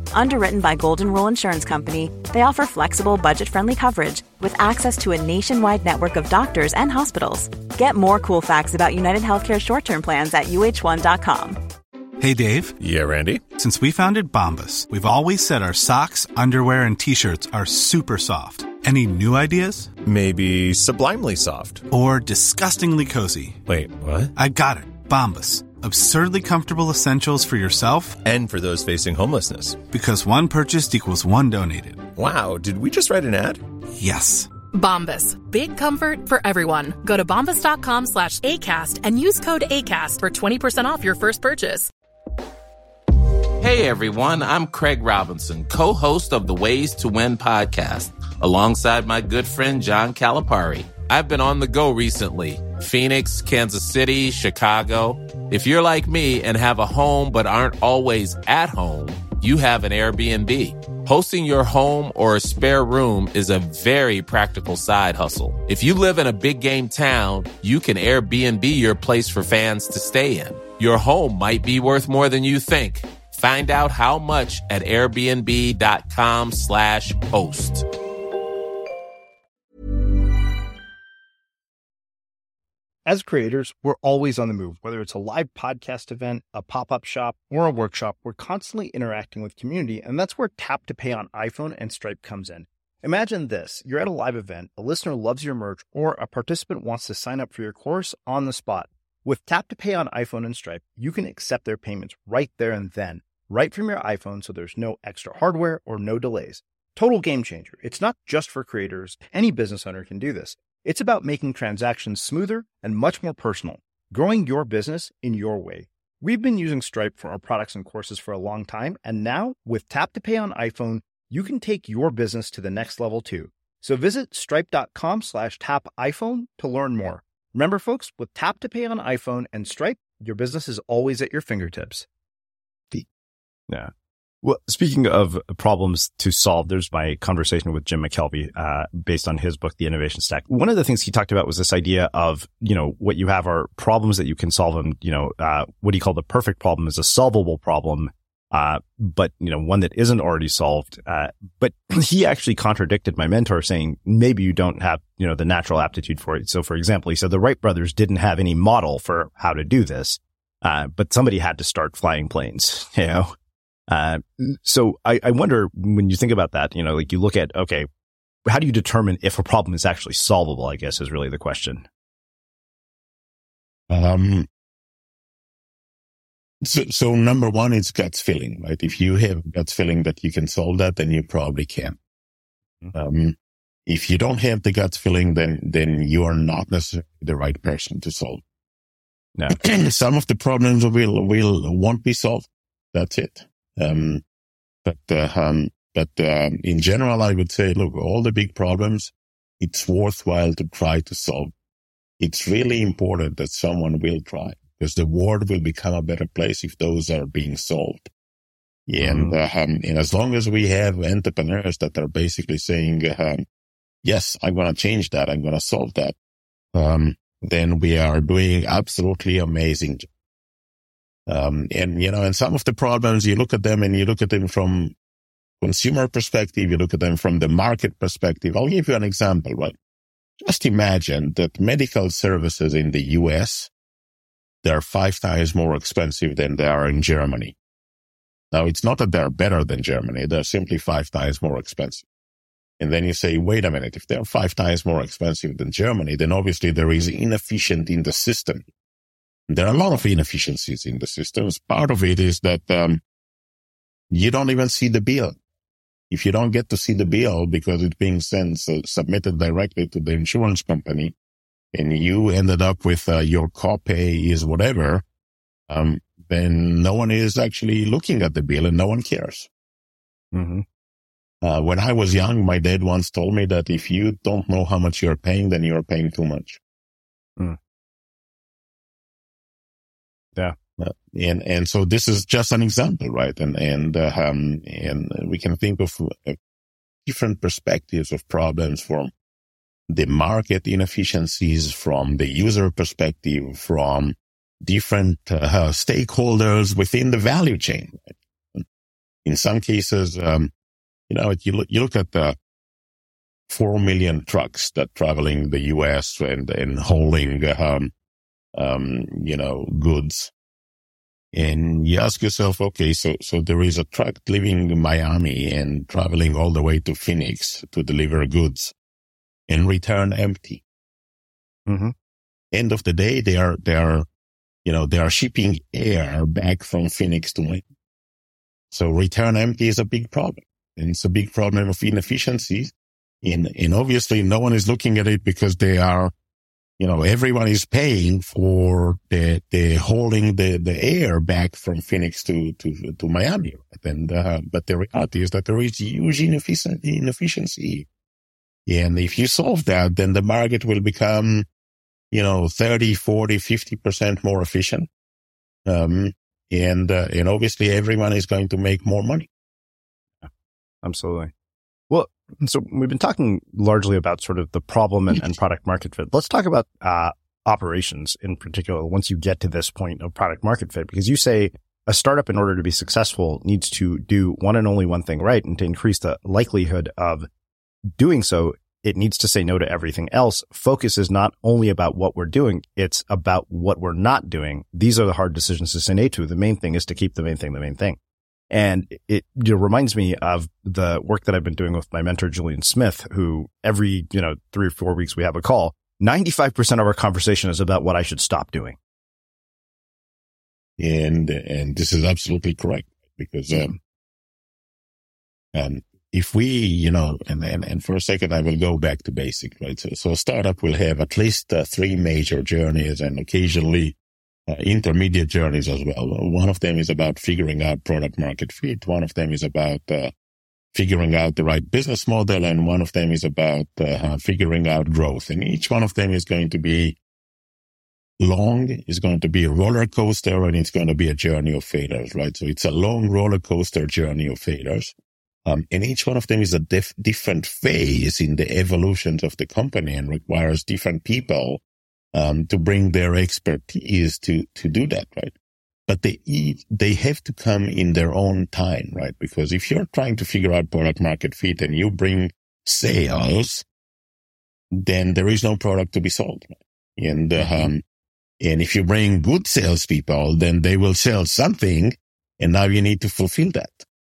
Underwritten by Golden Rule Insurance Company, they offer flexible, budget-friendly coverage with access to a nationwide network of doctors and hospitals. Get more cool facts about United Healthcare short-term plans at U H one dot com. Hey, Dave. Yeah, Randy. Since we founded Bombas, we've always said our socks, underwear, and T-shirts are super soft. Any new ideas? Maybe sublimely soft. Or disgustingly cozy. Wait, what? I got it. Bombas. Absurdly comfortable essentials for yourself and for those facing homelessness. Because one purchased equals one donated. Wow, did we just write an ad? Yes. Bombas. Big comfort for everyone. Go to bombas.com slash ACAST and use code ACAST for twenty percent off your first purchase. Hey everyone, I'm Craig Robinson, co-host of the Ways to Win podcast, alongside my good friend John Calipari. I've been on the go recently. Phoenix, Kansas City, Chicago. If you're like me and have a home but aren't always at home, you have an Airbnb. Hosting your home or a spare room is a very practical side hustle. If you live in a big game town, you can Airbnb your place for fans to stay in. Your home might be worth more than you think. Find out how much at airbnb.com slash host. As creators, we're always on the move. Whether it's a live podcast event, a pop-up shop, or a workshop, we're constantly interacting with community, and that's where Tap to Pay on iPhone and Stripe comes in. Imagine this. You're at a live event, a listener loves your merch, or a participant wants to sign up for your course on the spot. With Tap to Pay on iPhone and Stripe, you can accept their payments right there and then, right from your iPhone, so there's no extra hardware or no delays. Total game changer. It's not just for creators. Any business owner can do this. It's about making transactions smoother and much more personal, growing your business in your way. We've been using Stripe for our products and courses for a long time, and now with Tap to Pay on iPhone, you can take your business to the next level too. So visit stripe.com slash tap iPhone to learn more. Remember, folks, with Tap to Pay on iPhone and Stripe, your business is always at your fingertips. Yeah. Well, speaking of problems to solve, there's my conversation with Jim McKelvey, uh, based on his book, The Innovation Stack. One of the things he talked about was this idea of, you know, what you have are problems that you can solve, and, you know, uh, what he called the perfect problem is a solvable problem, uh, but, you know, one that isn't already solved. Uh, but he actually contradicted my mentor, saying maybe you don't have, you know, the natural aptitude for it. So, for example, he said the Wright brothers didn't have any model for how to do this, uh, but somebody had to start flying planes, you know? Uh, so I, I wonder, when you think about that, you know, like you look at, okay, how do you determine if a problem is actually solvable, I guess, is really the question. Um, so, so number one is gut feeling, right? If you have gut feeling that you can solve that, then you probably can. Um, if you don't have the gut feeling, then, then you are not necessarily the right person to solve. No. Some of the problems will, will, won't be solved. That's it. Um, but, uh, um, but, uh, in general, I would say, look, all the big problems, it's worthwhile to try to solve. It's really important that someone will try, because the world will become a better place if those are being solved. And, uh, um, and as long as we have entrepreneurs that are basically saying, um, yes, I'm going to change that, I'm going to solve that, um, then we are doing absolutely amazing. Um, and, you know, and some of the problems, you look at them and you look at them from consumer perspective, you look at them from the market perspective. I'll give you an example, right? Just imagine that medical services in the U S, they're five times more expensive than they are in Germany. Now, it's not that they're better than Germany. They're simply five times more expensive. And then you say, wait a minute, if they're five times more expensive than Germany, then obviously there is inefficient in the system. There are a lot of inefficiencies in the systems. Part of it is that um, you don't even see the bill. If you don't get to see the bill because it's being sent, uh, submitted directly to the insurance company, and you ended up with uh, your copay is whatever, um, then no one is actually looking at the bill and no one cares. Mm-hmm. Uh, when I was young, my dad once told me that if you don't know how much you're paying, then you're paying too much. Mm. Yeah. Uh, and, and so this is just an example, right? And, and, uh, um, and we can think of uh, different perspectives of problems, from the market inefficiencies, from the user perspective, from different uh, stakeholders within the value chain. Right? In some cases, um, you know, you look, you look at the four million trucks that traveling the U S and, and hauling, um, um, you know, goods. And you ask yourself, okay, so, so there is a truck living in Miami and traveling all the way to Phoenix to deliver goods and return empty. Mm-hmm. End of the day, they are, they are, you know, they are shipping air back from Phoenix to Miami. So return empty is a big problem. And it's a big problem of inefficiencies. And, and obviously no one is looking at it because they are, you know, everyone is paying for the, the hauling the, the air back from Phoenix to, to, to Miami. Right? And, uh, but the reality is that there is huge inefficiency, inefficiency. And if you solve that, then the market will become, you know, thirty, forty, fifty percent more efficient. Um, and, uh, and obviously everyone is going to make more money. Absolutely. Well, so we've been talking largely about sort of the problem and, and product market fit. Let's talk about uh, operations in particular once you get to this point of product market fit, because you say a startup, in order to be successful, needs to do one and only one thing right. And to increase the likelihood of doing so, it needs to say no to everything else. Focus is not only about what we're doing, it's about what we're not doing. These are the hard decisions to say no to. The main thing is to keep the main thing the main thing. And it, it reminds me of the work that I've been doing with my mentor, Julian Smith, who every, you know, three or four weeks we have a call. ninety-five percent of our conversation is about what I should stop doing. And, and this is absolutely correct, because, um, um, if we, you know, and, and, and for a second, I will go back to basic, right? So, so a startup will have at least uh, three major journeys and occasionally Uh, intermediate journeys as well. One of them is about figuring out product market fit. One of them is about uh, figuring out the right business model. And one of them is about uh, figuring out growth. And each one of them is going to be long, is going to be a roller coaster, and it's going to be a journey of failures, right? So it's a long roller coaster journey of failures. Um, and each one of them is a dif- different phase in the evolution of the company and requires different people Um, to bring their expertise to, to do that, right? But they, they have to come in their own time, right? Because if you're trying to figure out product market fit and you bring sales, then there is no product to be sold. Right? And, uh, um, and if you bring good salespeople, then they will sell something, and now you need to fulfill that.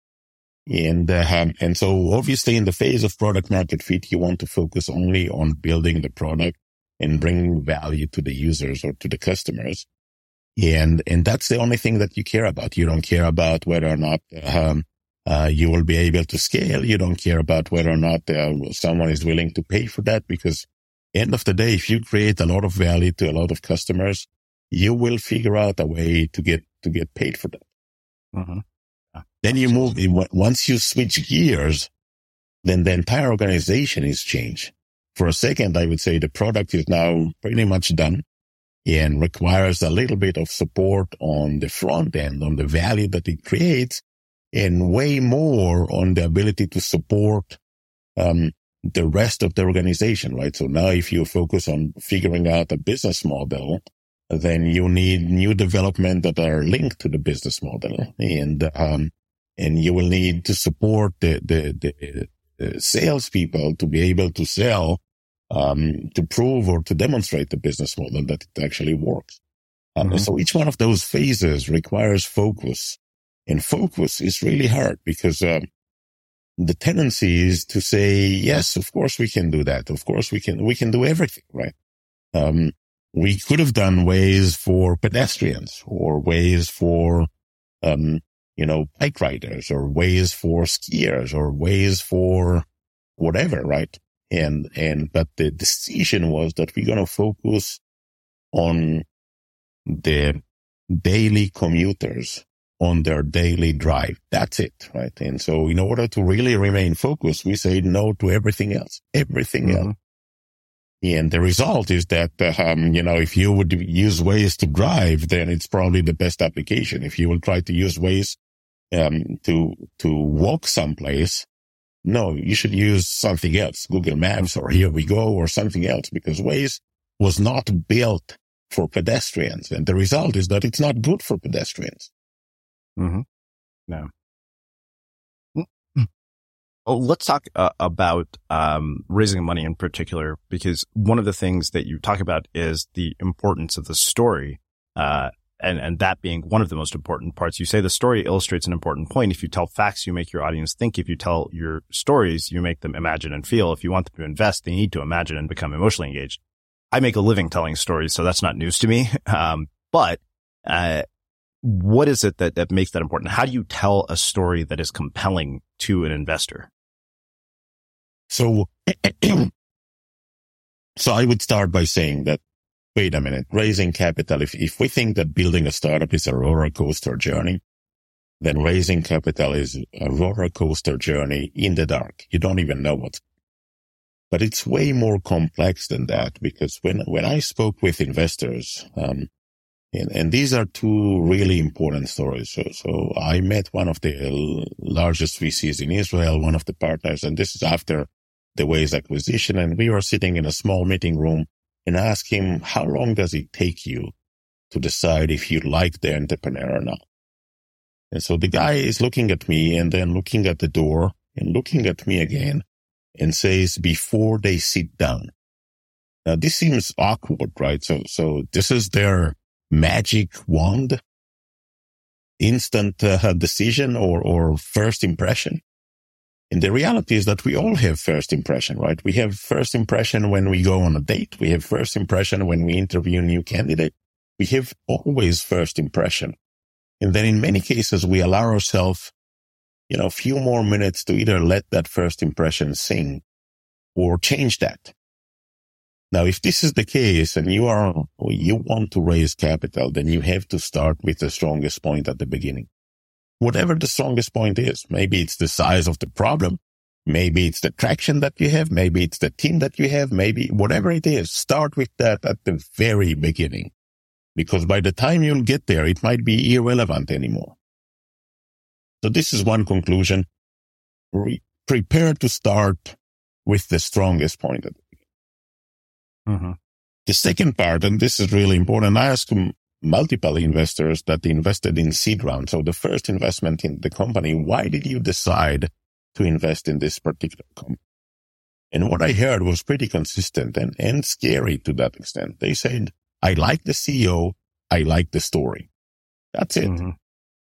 And, uh, um, and so obviously in the phase of product market fit, you want to focus only on building the product and bringing value to the users or to the customers. And, and that's the only thing that you care about. You don't care about whether or not, um, uh, you will be able to scale. You don't care about whether or not uh, someone is willing to pay for that, because end of the day, if you create a lot of value to a lot of customers, you will figure out a way to get, to get paid for that. Mm-hmm. Yeah. Then you move, once you switch gears, then the entire organization is changed. For a second, I would say the product is now pretty much done and requires a little bit of support on the front end, on the value that it creates, and way more on the ability to support um, the rest of the organization, right? So now if you focus on figuring out a business model, then you need new development that are linked to the business model. And um, and you will need to support the, the, the, the salespeople to be able to sell, um, to prove or to demonstrate the business model that it actually works. Um, mm-hmm. So each one of those phases requires focus. And focus is really hard because um, the tendency is to say, yes, of course we can do that. Of course we can, we can do everything, right? Um, we could have done ways for pedestrians or ways for, um, you know, bike riders or ways for skiers or ways for whatever, right? And, and, but the decision was that we're going to focus on the daily commuters on their daily drive. That's it, right? And so in order to really remain focused, we say no to everything else, everything mm-hmm. else. And the result is that, um, you know, if you would use Waze to drive, then it's probably the best application. If you will try to use Waze, um, to, to walk someplace, no, you should use something else, Google Maps or Here We Go or something else, because Waze was not built for pedestrians. And the result is that it's not good for pedestrians. Mm-hmm. No. Oh, let's talk uh, about um, raising money in particular, because one of the things that you talk about is the importance of the story, uh, and, and that being one of the most important parts. You say the story illustrates an important point. If you tell facts, you make your audience think. If you tell your stories, you make them imagine and feel. If you want them to invest, they need to imagine and become emotionally engaged. I make a living telling stories, so that's not news to me. Um, but uh, what is it that, that makes that important? How do you tell a story that is compelling to an investor? So, so I would start by saying that, wait a minute, raising capital, if, if we think that building a startup is a roller coaster journey, then raising capital is a roller coaster journey in the dark. You don't even know what's, but it's way more complex than that, because when, when I spoke with investors, um, and, and these are two really important stories. So, so I met one of the largest V Cs in Israel, one of the partners, and this is after the Waze acquisition. And we were sitting in a small meeting room and asked him, how long does it take you to decide if you like the entrepreneur or not? And so the guy is looking at me and then looking at the door and looking at me again and says, before they sit down. Now, this seems awkward, right? So, so this is their magic wand, instant uh, decision or, or first impression. And the reality is that we all have first impression, right? We have first impression when we go on a date. We have first impression when we interview a new candidate. We have always first impression. And then in many cases, we allow ourselves, you know, a few more minutes to either let that first impression sing or change that. Now, if this is the case and you are, or you want to raise capital, then you have to start with the strongest point at the beginning. Whatever the strongest point is, maybe it's the size of the problem, maybe it's the traction that you have, maybe it's the team that you have, maybe whatever it is, start with that at the very beginning. Because by the time you'll get there, it might be irrelevant anymore. So this is one conclusion. Re- prepare to start with the strongest point at the beginning. Mm-hmm. The second part, and this is really important, I asked multiple investors that invested in seed round. So the first investment in the company, why did you decide to invest in this particular company? And what I heard was pretty consistent and, and scary to that extent. They said, I like the C E O. I like the story. That's it. Mm-hmm.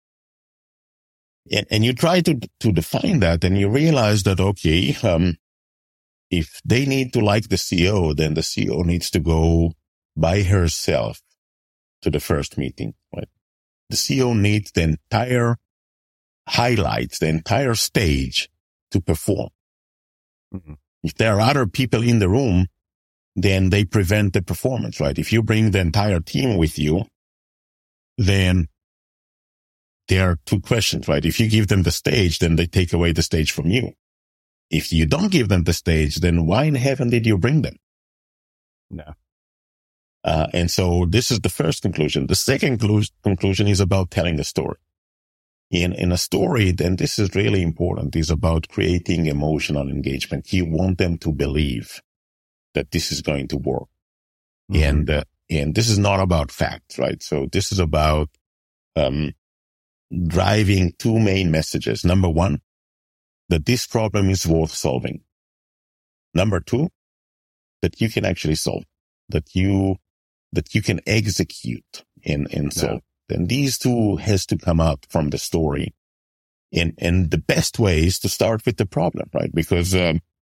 And, and you try to, to define that and you realize that, okay, um, if they need to like the C E O, then the C E O needs to go by herself to the first meeting, right? The C E O needs the entire highlights, the entire stage to perform. Mm-hmm. If there are other people in the room, then they prevent the performance, right? If you bring the entire team with you, then there are two questions, right? If you give them the stage, then they take away the stage from you. If you don't give them the stage, then why in heaven did you bring them? No. Uh, and so this is the first conclusion. The second clu- conclusion is about telling a story. In, in a story, then this is really important, is about creating emotional engagement. You want them to believe that this is going to work. Mm-hmm. And, uh, and this is not about facts, right? So this is about, um, driving two main messages. Number one, that this problem is worth solving. Number two, that you can actually solve, that you, that you can execute and, and solve. Yeah. And these two has to come out from the story. And, and the best way is to start with the problem, right? Because, um,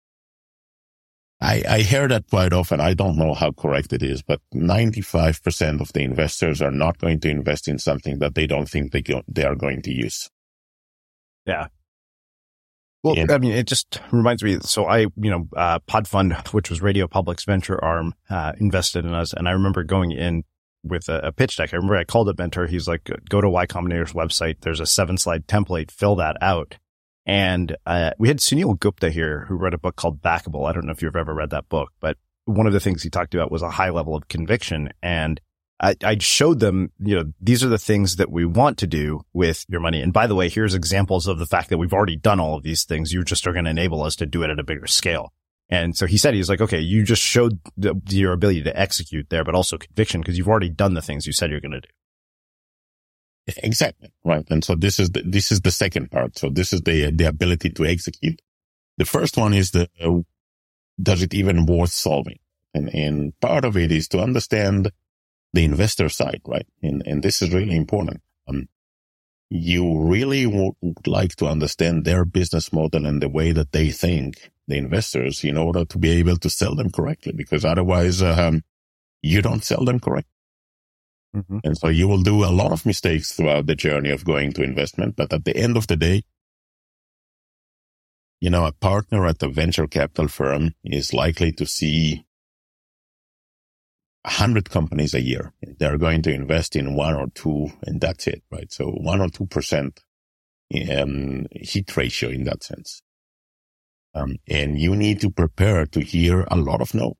I, I hear that quite often. I don't know how correct it is, but ninety-five percent of the investors are not going to invest in something that they don't think they go, they are going to use. Yeah. Well, and, I mean, it just reminds me. So I, you know, uh, PodFund, which was Radio Public's venture arm, uh, invested in us. And I remember going in with a, a pitch deck. I remember I called up Mentor. He's like, go to Y Combinator's website. There's a seven slide template. Fill that out. And uh, we had Sunil Gupta here, who wrote a book called Backable. I don't know if you've ever read that book, but one of the things he talked about was a high level of conviction. And I, I showed them, you know, these are the things that we want to do with your money. And by the way, here's examples of the fact that we've already done all of these things. You just are going to enable us to do it at a bigger scale. And so he said, he's like, okay, you just showed the, your ability to execute there, but also conviction because you've already done the things you said you're going to do. Exactly. Right. And so this is the, this is the second part. So this is the, the ability to execute. The first one is the, uh, does it even worth solving? And, and part of it is to understand the investor side, right? And, and this is really important. Um, you really would like to understand their business model and the way that they think, the investors, in order to be able to sell them correctly, because otherwise, um, you don't sell them correctly. Mm-hmm. And so you will do a lot of mistakes throughout the journey of going to investment. But at the end of the day, you know, a partner at a venture capital firm is likely to see a hundred companies a year. They're going to invest in one or two, and that's it, right? So one or two percent um, hit ratio in that sense. Um, and you need to prepare to hear a lot of no.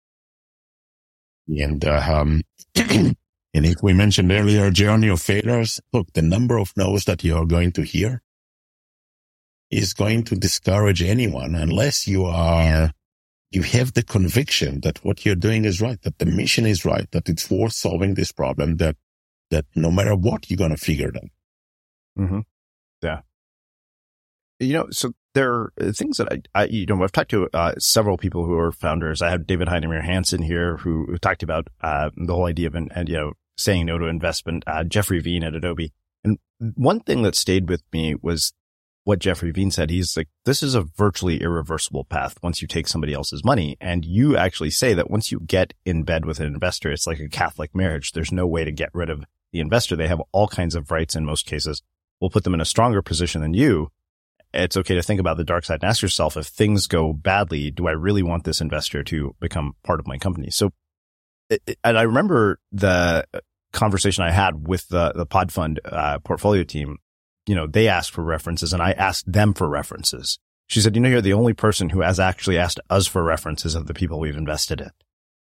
And, uh, um, and if we mentioned earlier, journey of failures, look, the number of no's that you are going to hear is going to discourage anyone unless you are, you have the conviction that what you're doing is right, that the mission is right, that it's worth solving this problem, that, that no matter what, you're going to figure it out. Mm-hmm. Yeah. You know, so there are things that I, I you know, I've talked to uh, several people who are founders. I have David Heinemeier Hansson here who, who talked about uh, the whole idea of, and, and, you know, saying no to investment, uh, Jeffrey Veen at Adobe. And one thing that stayed with me was what Jeffrey Veen said. He's like, this is a virtually irreversible path once you take somebody else's money. And you actually say that once you get in bed with an investor, it's like a Catholic marriage. There's no way to get rid of the investor. They have all kinds of rights in most cases. We'll put them in a stronger position than you. It's okay to think about the dark side and ask yourself, if things go badly, do I really want this investor to become part of my company? So, and I remember the conversation I had with the, the Pod Fund uh, portfolio team. You know, they asked for references and I asked them for references. She said, you know, you're the only person who has actually asked us for references of the people we've invested in.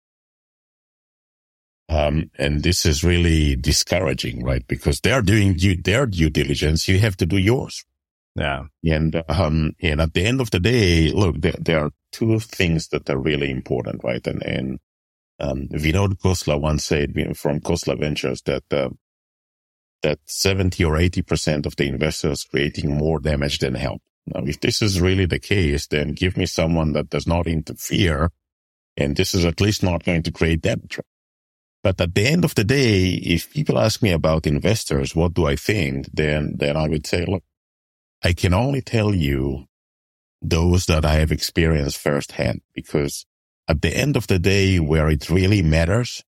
Um, and this is really discouraging, right? Because they're doing due, their due diligence. You have to do yours. Yeah. And, um, and at the end of the day, look, there, there are two things that are really important, right? And, and, um, Vinod Khosla once said from Khosla Ventures that, uh, that seventy or eighty percent of the investors creating more damage than help. Now, if this is really the case, then give me someone that does not interfere. And this is at least not going to create damage. But at the end of the day, if people ask me about investors, what do I think? Then, then I would say, look, I can only tell you those that I have experienced firsthand, because at the end of the day, where it really matters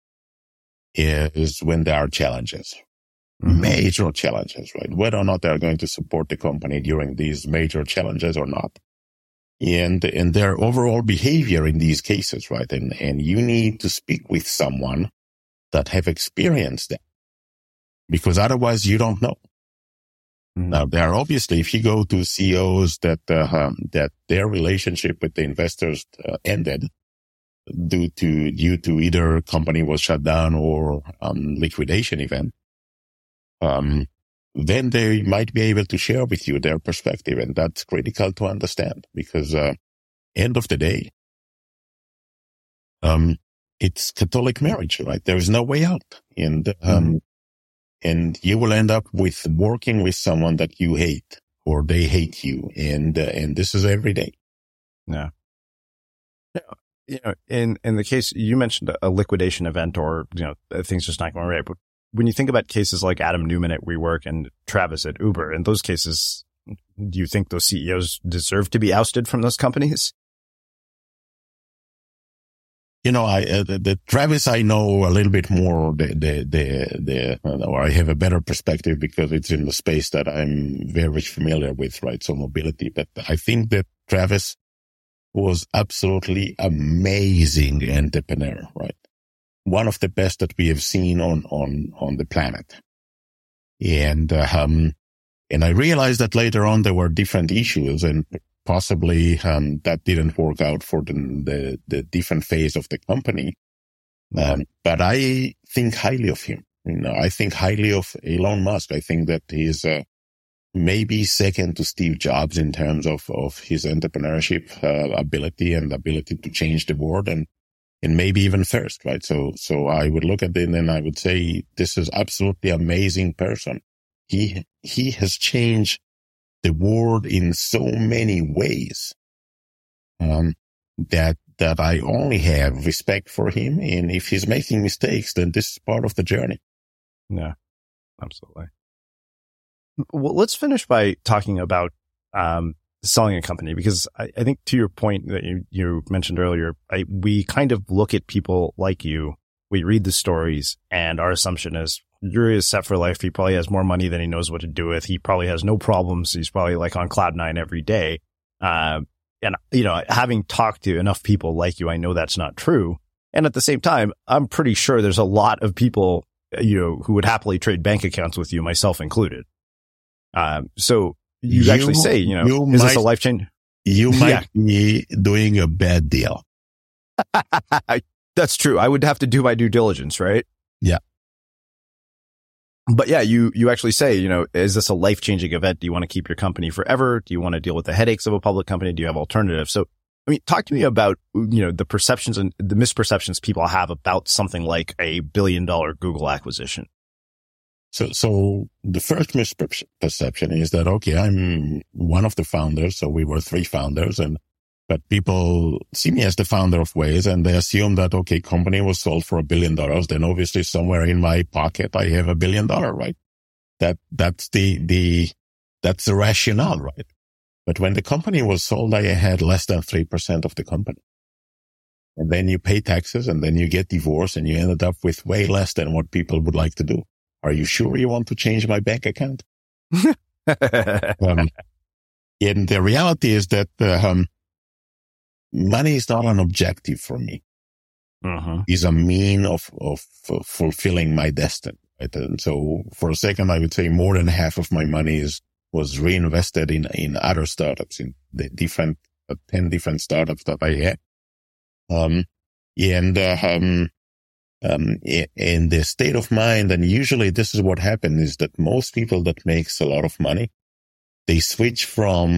is when there are challenges, mm-hmm. major challenges, right? Whether or not they're going to support the company during these major challenges or not. And, and their overall behavior in these cases, right? And, and you need to speak with someone that have experienced that, because otherwise you don't know. Now, there are obviously, if you go to C E Os that, uh, um, that their relationship with the investors uh, ended due to, due to either company was shut down or, um, liquidation event, um, then they might be able to share with you their perspective. And that's critical to understand because, uh, end of the day, um, it's Catholic marriage, right? There is no way out. And, um, mm-hmm. And you will end up with working with someone that you hate or they hate you. And, uh, and this is every day. Yeah. You know, in, in the case you mentioned a liquidation event or, you know, things just not going right. But when you think about cases like Adam Newman at WeWork and Travis at Uber, in those cases, do you think those C E Os deserve to be ousted from those companies? You know, I, uh, the, the Travis, I know a little bit more, the, the, the, the, uh, or I have a better perspective because it's in the space that I'm very familiar with, right? So mobility. But I think that Travis was absolutely amazing entrepreneur, right? One of the best that we have seen on, on, on the planet. And, uh, um, and I realized that later on there were different issues and possibly, um, that didn't work out for the, the, the different phase of the company. Um, but I think highly of him. You know, I think highly of Elon Musk. I think that he's, uh, maybe second to Steve Jobs in terms of, of his entrepreneurship, uh, ability and ability to change the world and, and maybe even first, right? So, so I would look at it and I would say, this is absolutely amazing person. He, he has changed the world in so many ways, um, that, that I only have respect for him. And if he's making mistakes, then this is part of the journey. Yeah, absolutely. Well, let's finish by talking about, um, selling a company, because I, I think to your point that you, you mentioned earlier, I, we kind of look at people like you, we read the stories, and our assumption is Yuri is set for life. He probably has more money than he knows what to do with. He probably has no problems. He's probably like on cloud nine every day. Uh, and, you know, having talked to enough people like you, I know that's not true. And at the same time, I'm pretty sure there's a lot of people, you know, who would happily trade bank accounts with you, myself included. Um, so you, you actually say, you know, you is might, this a life change? You might yeah. be doing a bad deal. That's true. I would have to do my due diligence, right? Yeah. But yeah, you, you actually say, you know, is this a life-changing event? Do you want to keep your company forever? Do you want to deal with the headaches of a public company? Do you have alternatives? So, I mean, talk to me about, you know, the perceptions and the misperceptions people have about something like a billion dollar Google acquisition. So, so the first misperception is that, okay, I'm one of the founders. So we were three founders, and, but people see me as the founder of Waze, and they assume that, okay, company was sold for a billion dollars. Then obviously somewhere in my pocket, I have a billion dollar, right? That, that's the, the, that's the rationale, right? But when the company was sold, I had less than three percent of the company. And then you pay taxes, and then you get divorced, and you ended up with way less than what people would like to do. Are you sure you want to change my bank account? um, and the reality is that, uh, um, money is not an objective for me. Uh-huh. It's a mean of, of, of fulfilling my destiny. Right? And so for a second, I would say more than half of my money is, was reinvested in, in other startups, in the different, uh, ten different startups that I had. Um, and, uh, um, um, in the state of mind, and usually this is what happens, is that most people that makes a lot of money, they switch from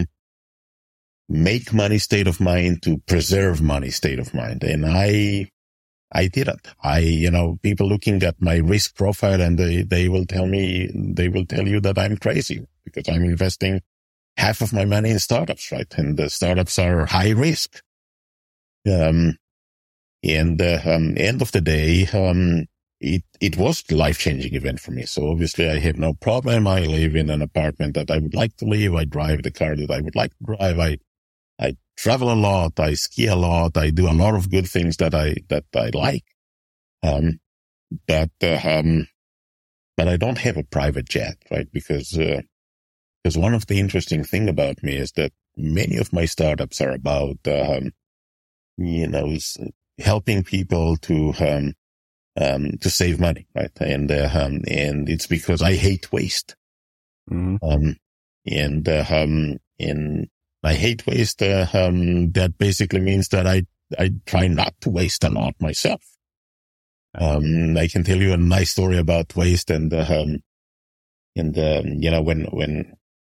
make money state of mind to preserve money state of mind. And I, I didn't. I, you know, people looking at my risk profile, and they, they will tell me, they will tell you that I'm crazy because I'm investing half of my money in startups, right? And the startups are high risk. Um, and, uh, um, end of the day, um, it, it was a life-changing event for me. So obviously I have no problem. I live in an apartment that I would like to live. I drive the car that I would like to drive. I, I travel a lot. I ski a lot. I do a lot of good things that I, that I like. Um, but, uh, um, but I don't have a private jet, right? Because, uh, because one of the interesting thing about me is that many of my startups are about, um, you know, helping people to, um, um, to save money, right? And, uh, um, and it's because I hate waste. Mm-hmm. Um, and, uh, um, and, I hate waste. Uh, um, that basically means that I, I try not to waste a lot myself. Um, I can tell you a nice story about waste, and, uh, um, and, um, you know, when, when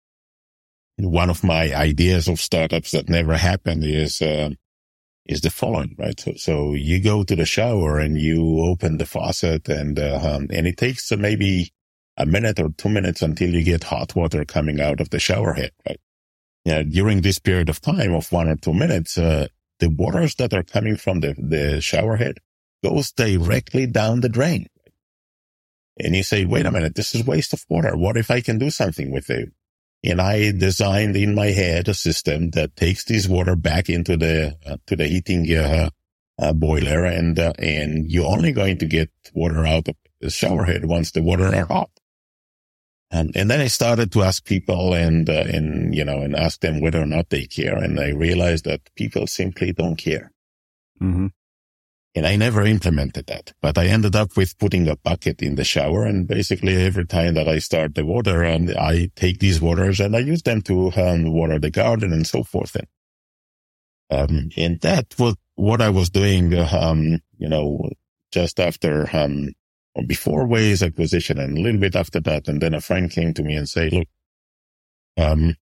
one of my ideas of startups that never happened is, uh, is the following, right? So, so you go to the shower and you open the faucet, and, uh, um, and it takes uh, maybe a minute or two minutes until you get hot water coming out of the shower head, right? Yeah, during this period of time of one or two minutes, uh, the waters that are coming from the, the shower head goes directly down the drain. And you say, wait a minute, this is waste of water. What if I can do something with it? And I designed in my head a system that takes this water back into the, uh, to the heating, uh, uh, boiler. And, uh, and you're only going to get water out of the shower head once the water are hot. And, and then I started to ask people and, uh, and, you know, and ask them whether or not they care. And I realized that people simply don't care. Mm-hmm. And I never implemented that, but I ended up with putting a bucket in the shower. And basically every time that I start the water, and I take these waters and I use them to um, water the garden and so forth. And, um, and that was what I was doing, uh, um, you know, just after, um, or before Waze acquisition, and a little bit after that. And then a friend came to me and said, look, um,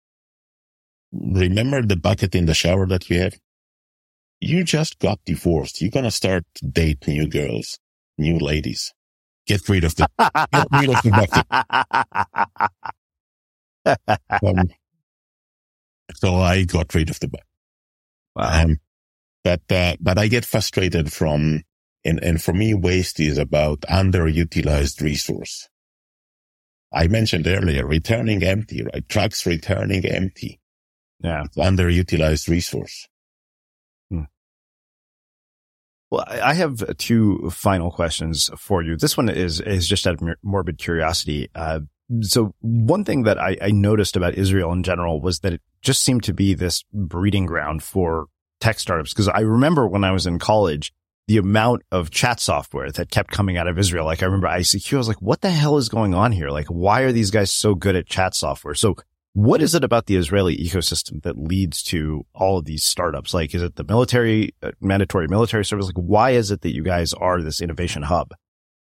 remember the bucket in the shower that you have? You just got divorced. You're going to start to date new girls, new ladies. Get rid of the, get rid of the bucket. um, so I got rid of the bug. Wow. Um, but, uh, but I get frustrated from, and, and for me, waste is about underutilized resource. I mentioned earlier, returning empty, right? Trucks returning empty. Yeah. It's underutilized resource. Hmm. Well, I have two final questions for you. This one is, is just out of morbid curiosity. Uh, so one thing that I, I noticed about Israel in general was that it just seemed to be this breeding ground for tech startups. Because I remember when I was in college, the amount of chat software that kept coming out of Israel. Like I remember I C Q, I was like, what the hell is going on here? Like, why are these guys so good at chat software? So what is it about the Israeli ecosystem that leads to all of these startups? Like, is it the military, uh, mandatory military service? Like, why is it that you guys are this innovation hub?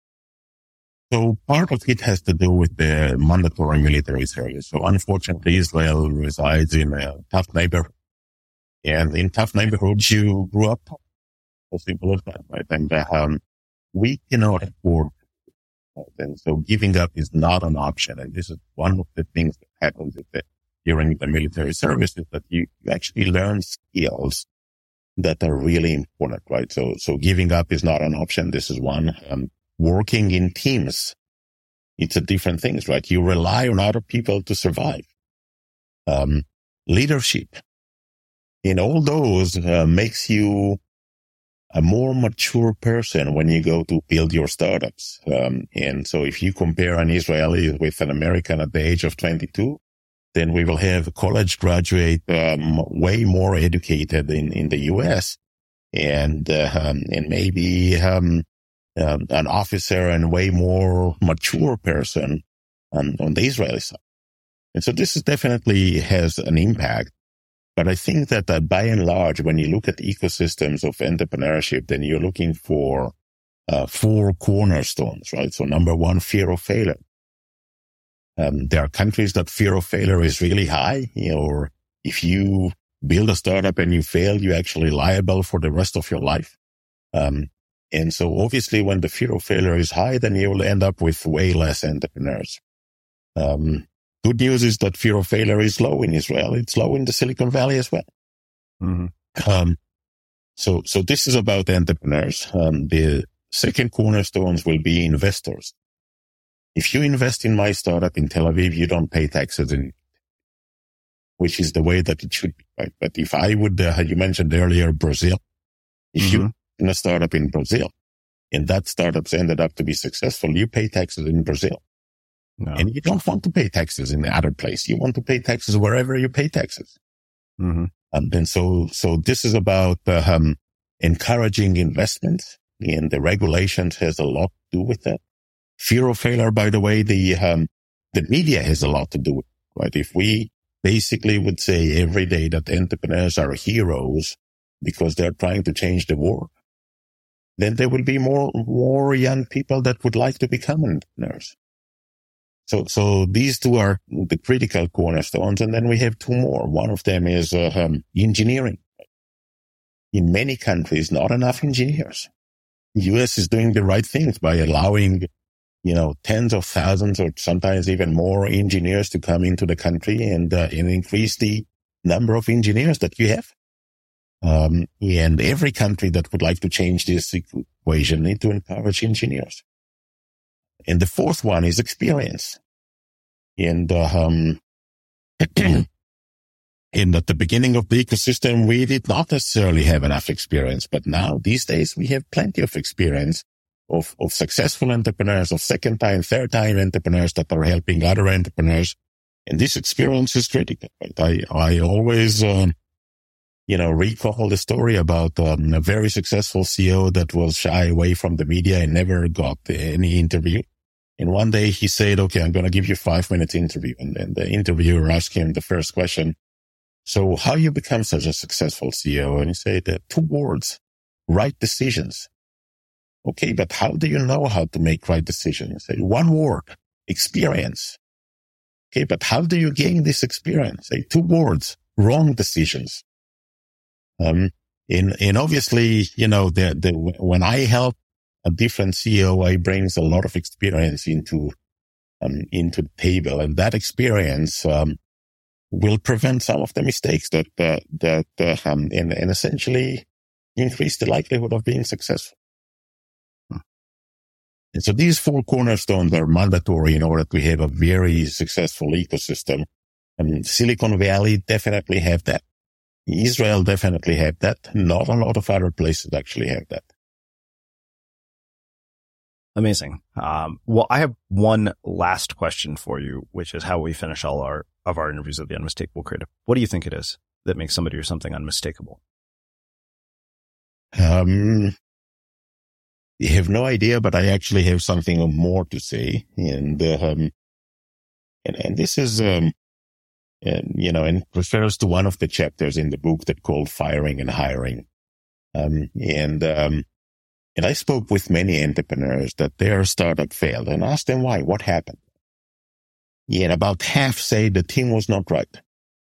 So part of it has to do with the mandatory military service. So unfortunately, Israel resides in a tough neighborhood. And in tough neighborhoods, you grew up tough. So simple as that, right? And um, we cannot afford it. And so giving up is not an option. And this is one of the things that happens the, during the military service is that you, you actually learn skills that are really important, right? So, so giving up is not an option. This is one. Um, working in teams, it's a different thing, right? You rely on other people to survive. Um, leadership in all those uh, makes you a more mature person when you go to build your startups. Um, and so if you compare an Israeli with an American at the age of twenty-two, then we will have a college graduate, um, way more educated in, in the U S and, uh, um, and maybe, um, um, an officer and way more mature person um, on the Israeli side. And so this is definitely has an impact. But I think that uh, by and large, when you look at ecosystems of entrepreneurship, then you're looking for uh, four cornerstones, right? So number one, fear of failure. Um, there are countries that fear of failure is really high, you know, or if you build a startup and you fail, you're actually liable for the rest of your life. Um, and so obviously when the fear of failure is high, then you will end up with way less entrepreneurs. Um, Good news is that fear of failure is low in Israel. It's low in the Silicon Valley as well. Mm-hmm. Um, so, so this is about entrepreneurs. Um, the second cornerstones will be investors. If you invest in my startup in Tel Aviv, you don't pay taxes in, which is the way that it should be, right? But if I would, uh, you mentioned earlier, Brazil, if mm-hmm. you in a startup in Brazil and that startup's ended up to be successful, you pay taxes in Brazil. No. And you don't want to pay taxes in the other place. You want to pay taxes wherever you pay taxes. Mm-hmm. And then so, so this is about, uh, um, encouraging investment, and the regulations has a lot to do with that. Fear of failure, by the way, the, um, the media has a lot to do with it, right? If we basically would say every day that entrepreneurs are heroes because they're trying to change the world, then there will be more, more young people that would like to become entrepreneurs. So, so these two are the critical cornerstones. And then we have two more. One of them is uh, um, engineering. In many countries, not enough engineers. The U S is doing the right things by allowing, you know, tens of thousands or sometimes even more engineers to come into the country and, uh, and increase the number of engineers that you have. Um, and every country that would like to change this equation need to encourage engineers. And the fourth one is experience. And, uh, um, and at the beginning of the ecosystem, we did not necessarily have enough experience, but now these days we have plenty of experience of, of successful entrepreneurs, of second time, third time entrepreneurs that are helping other entrepreneurs. And this experience is critical, right? I, I always, um, you know, recall the story about um, a very successful C E O that was shy away from the media and never got any interview. And one day he said, okay, I'm going to give you five minutes interview. And then the interviewer asked him the first question. So how you become such a successful C E O? And he said, uh, two words, right decisions. Okay, but how do you know how to make right decisions? Say one word, experience. Okay, but how do you gain this experience? Say two words, wrong decisions. Um, and, and obviously, you know, the, the, when I help a different C E O, I brings a lot of experience into, um, into the table. And that experience um, will prevent some of the mistakes that, uh, that uh, um, and, and essentially increase the likelihood of being successful. Hmm. And so these four cornerstones are mandatory in order to have a very successful ecosystem. And Silicon Valley definitely have that. Israel definitely have that. Not a lot of other places actually have that. Amazing. Um, well, I have one last question for you, which is how we finish all our of our interviews of the Unmistakable Creative. What do you think it is that makes somebody or something unmistakable? Um, you have no idea, but I actually have something more to say, and um, and and this is um, and, you know, and refers to one of the chapters in the book that called Firing and Hiring, um, and um. And I spoke with many entrepreneurs that their startup failed and asked them why, what happened. And about half say the team was not right.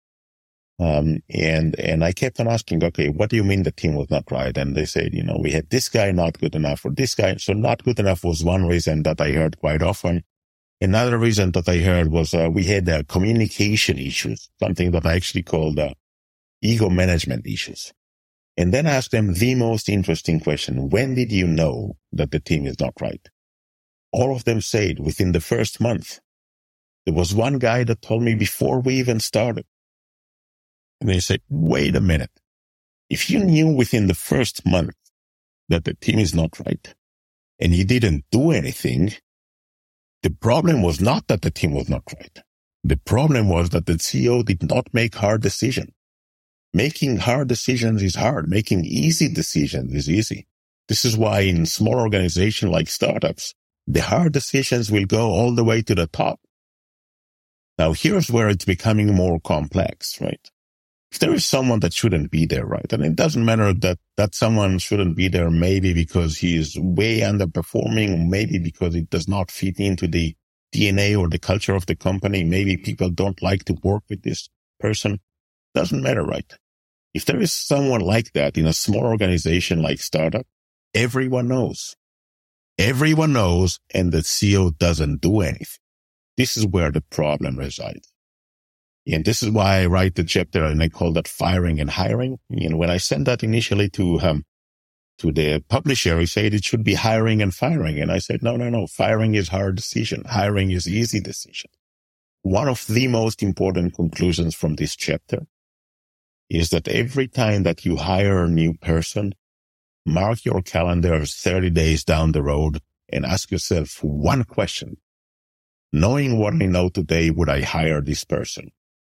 Um, and, and I kept on asking, okay, what do you mean the team was not right? And they said, you know, we had this guy not good enough or this guy. So not good enough was one reason that I heard quite often. Another reason that I heard was, uh, we had uh, communication issues, something that I actually called, uh, ego management issues. And then ask them the most interesting question. When did you know that the team is not right? All of them said within the first month. There was one guy that told me before we even started. And they said, wait a minute. If you knew within the first month that the team is not right and you didn't do anything, the problem was not that the team was not right. The problem was that the C E O did not make hard decisions. Making hard decisions is hard. Making easy decisions is easy. This is why in small organizations like startups, the hard decisions will go all the way to the top. Now, here's where it's becoming more complex, right? If there is someone that shouldn't be there, right? And it doesn't matter that that someone shouldn't be there maybe because he is way underperforming, maybe because it does not fit into the D N A or the culture of the company. Maybe people don't like to work with this person. Doesn't matter, right? If there is someone like that in a small organization like startup, everyone knows. Everyone knows, and the C E O doesn't do anything. This is where the problem resides. And this is why I write the chapter, and I call that Firing and Hiring. And when I sent that initially to um, to the publisher, he said it should be hiring and firing. And I said, no, no, no. Firing is hard decision. Hiring is easy decision. One of the most important conclusions from this chapter is that every time that you hire a new person, mark your calendar thirty days down the road and ask yourself one question. Knowing what I know today, would I hire this person?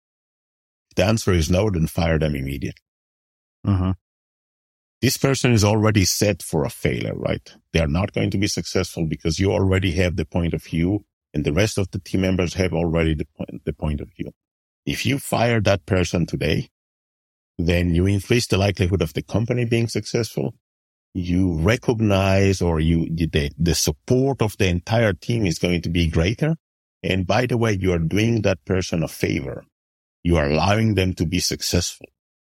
If the answer is no, then fire them immediately. Mm-hmm. This person is already set for a failure, right? They are not going to be successful because you already have the point of view and the rest of the team members have already the point, the point of view. If you fire that person today, then you increase the likelihood of the company being successful. You recognize or you, the, the support of the entire team is going to be greater. And by the way, you are doing that person a favor. You are allowing them to be successful.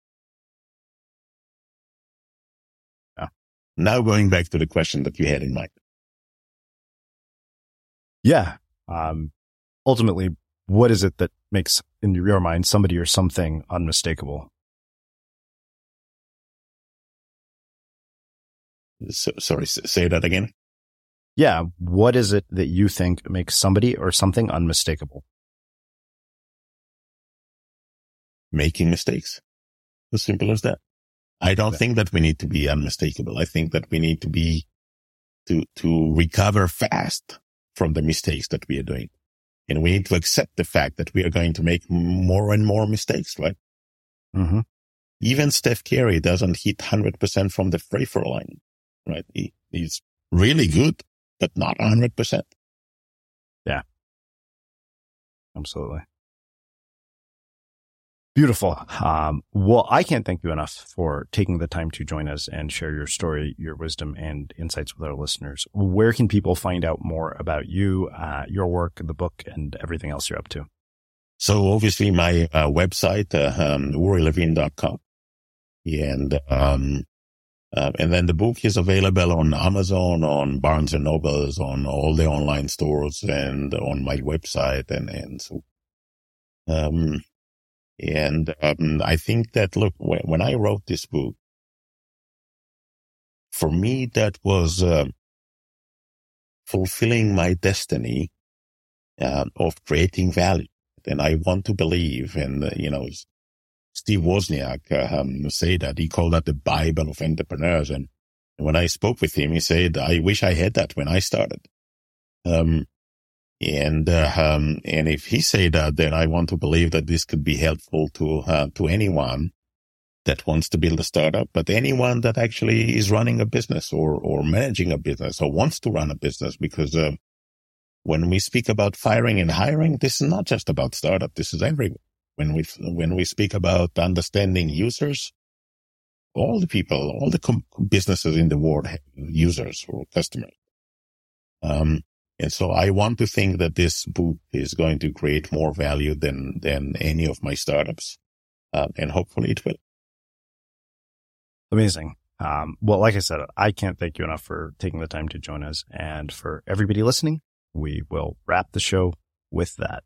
Yeah. Now going back to the question that you had in mind. Yeah. Um, ultimately, what is it that makes, in your mind, somebody or something unmistakable? So, sorry, say that again. Yeah. What is it that you think makes somebody or something unmistakable? Making mistakes. As simple as that. I don't Okay. think that we need to be unmistakable. I think that we need to be, to, to recover fast from the mistakes that we are doing. And we need to accept the fact that we are going to make more and more mistakes, right? Mm-hmm. Even Steph Curry doesn't hit one hundred percent from the free throw line, right? He, he's really good, but not one hundred percent. Yeah. Absolutely. Beautiful. Um, well, I can't thank you enough for taking the time to join us and share your story, your wisdom, and insights with our listeners. Where can people find out more about you, uh, your work, the book, and everything else you're up to? So obviously my uh, website, uh, um, uri levin dot com. And um, Uh, and then the book is available on Amazon, on Barnes and Nobles, on all the online stores, and on my website, and and so. Um, and um, I think that look, when, when I wrote this book, for me that was uh, fulfilling my destiny uh, of creating value, and I want to believe, and uh, you know. Steve Wozniak uh, um, say that he called that the Bible of entrepreneurs. And when I spoke with him, he said, I wish I had that when I started. Um, and, uh, um, and if he said that, then I want to believe that this could be helpful to, uh, to anyone that wants to build a startup, but anyone that actually is running a business or, or managing a business or wants to run a business, because, uh, when we speak about firing and hiring, this is not just about startup. This is everywhere. When we, when we speak about understanding users, all the people, all the com- businesses in the world have users or customers. Um, and so I want to think that this book is going to create more value than, than any of my startups. Uh, and hopefully it will. Amazing. Um, well, like I said, I can't thank you enough for taking the time to join us. And for everybody listening, we will wrap the show with that.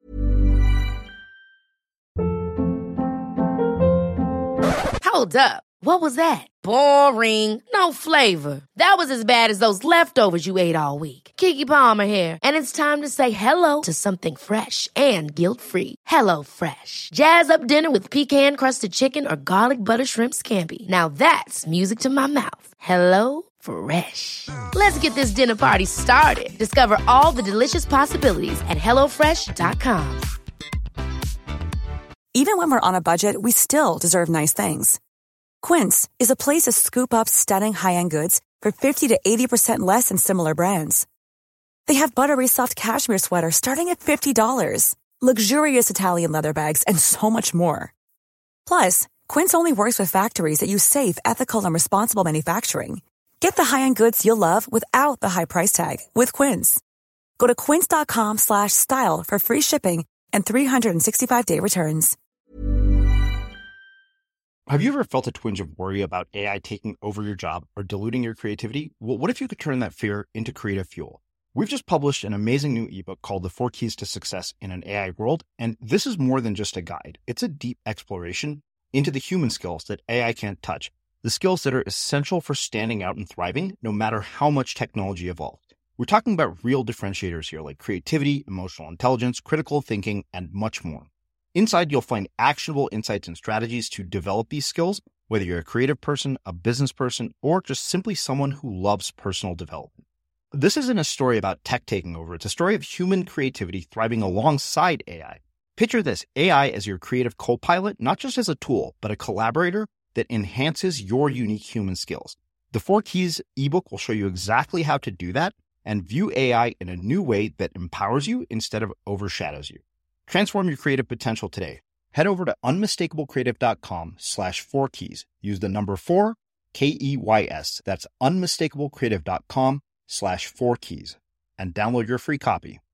Hold up. What was that? Boring. No flavor. That was as bad as those leftovers you ate all week. Keke Palmer here. And it's time to say hello to something fresh and guilt-free. Hello Fresh. Jazz up dinner with pecan-crusted chicken or garlic butter shrimp scampi. Now that's music to my mouth. Hello Fresh. Let's get this dinner party started. Discover all the delicious possibilities at hello fresh dot com. Even when we're on a budget, we still deserve nice things. Quince is a place to scoop up stunning high-end goods for fifty to eighty percent less than similar brands. They have buttery soft cashmere sweaters starting at fifty dollars, luxurious Italian leather bags, and so much more. Plus, Quince only works with factories that use safe, ethical, and responsible manufacturing. Get the high-end goods you'll love without the high price tag with Quince. Go to quince.com slash style for free shipping and three sixty-five day returns. Have you ever felt a twinge of worry about A I taking over your job or diluting your creativity? Well, what if you could turn that fear into creative fuel? We've just published an amazing new ebook called The Four Keys to Success in an A I World, and this is more than just a guide. It's a deep exploration into the human skills that A I can't touch, the skills that are essential for standing out and thriving, no matter how much technology evolves. We're talking about real differentiators here, like creativity, emotional intelligence, critical thinking, and much more. Inside, you'll find actionable insights and strategies to develop these skills, whether you're a creative person, a business person, or just simply someone who loves personal development. This isn't a story about tech taking over. It's a story of human creativity thriving alongside A I. Picture this, A I as your creative co-pilot, not just as a tool, but a collaborator that enhances your unique human skills. The Four Keys ebook will show you exactly how to do that and view A I in a new way that empowers you instead of overshadows you. Transform your creative potential today. Head over to unmistakablecreative.com slash four keys. Use the number four, K E Y S. That's unmistakablecreative.com slash four keys. And download your free copy.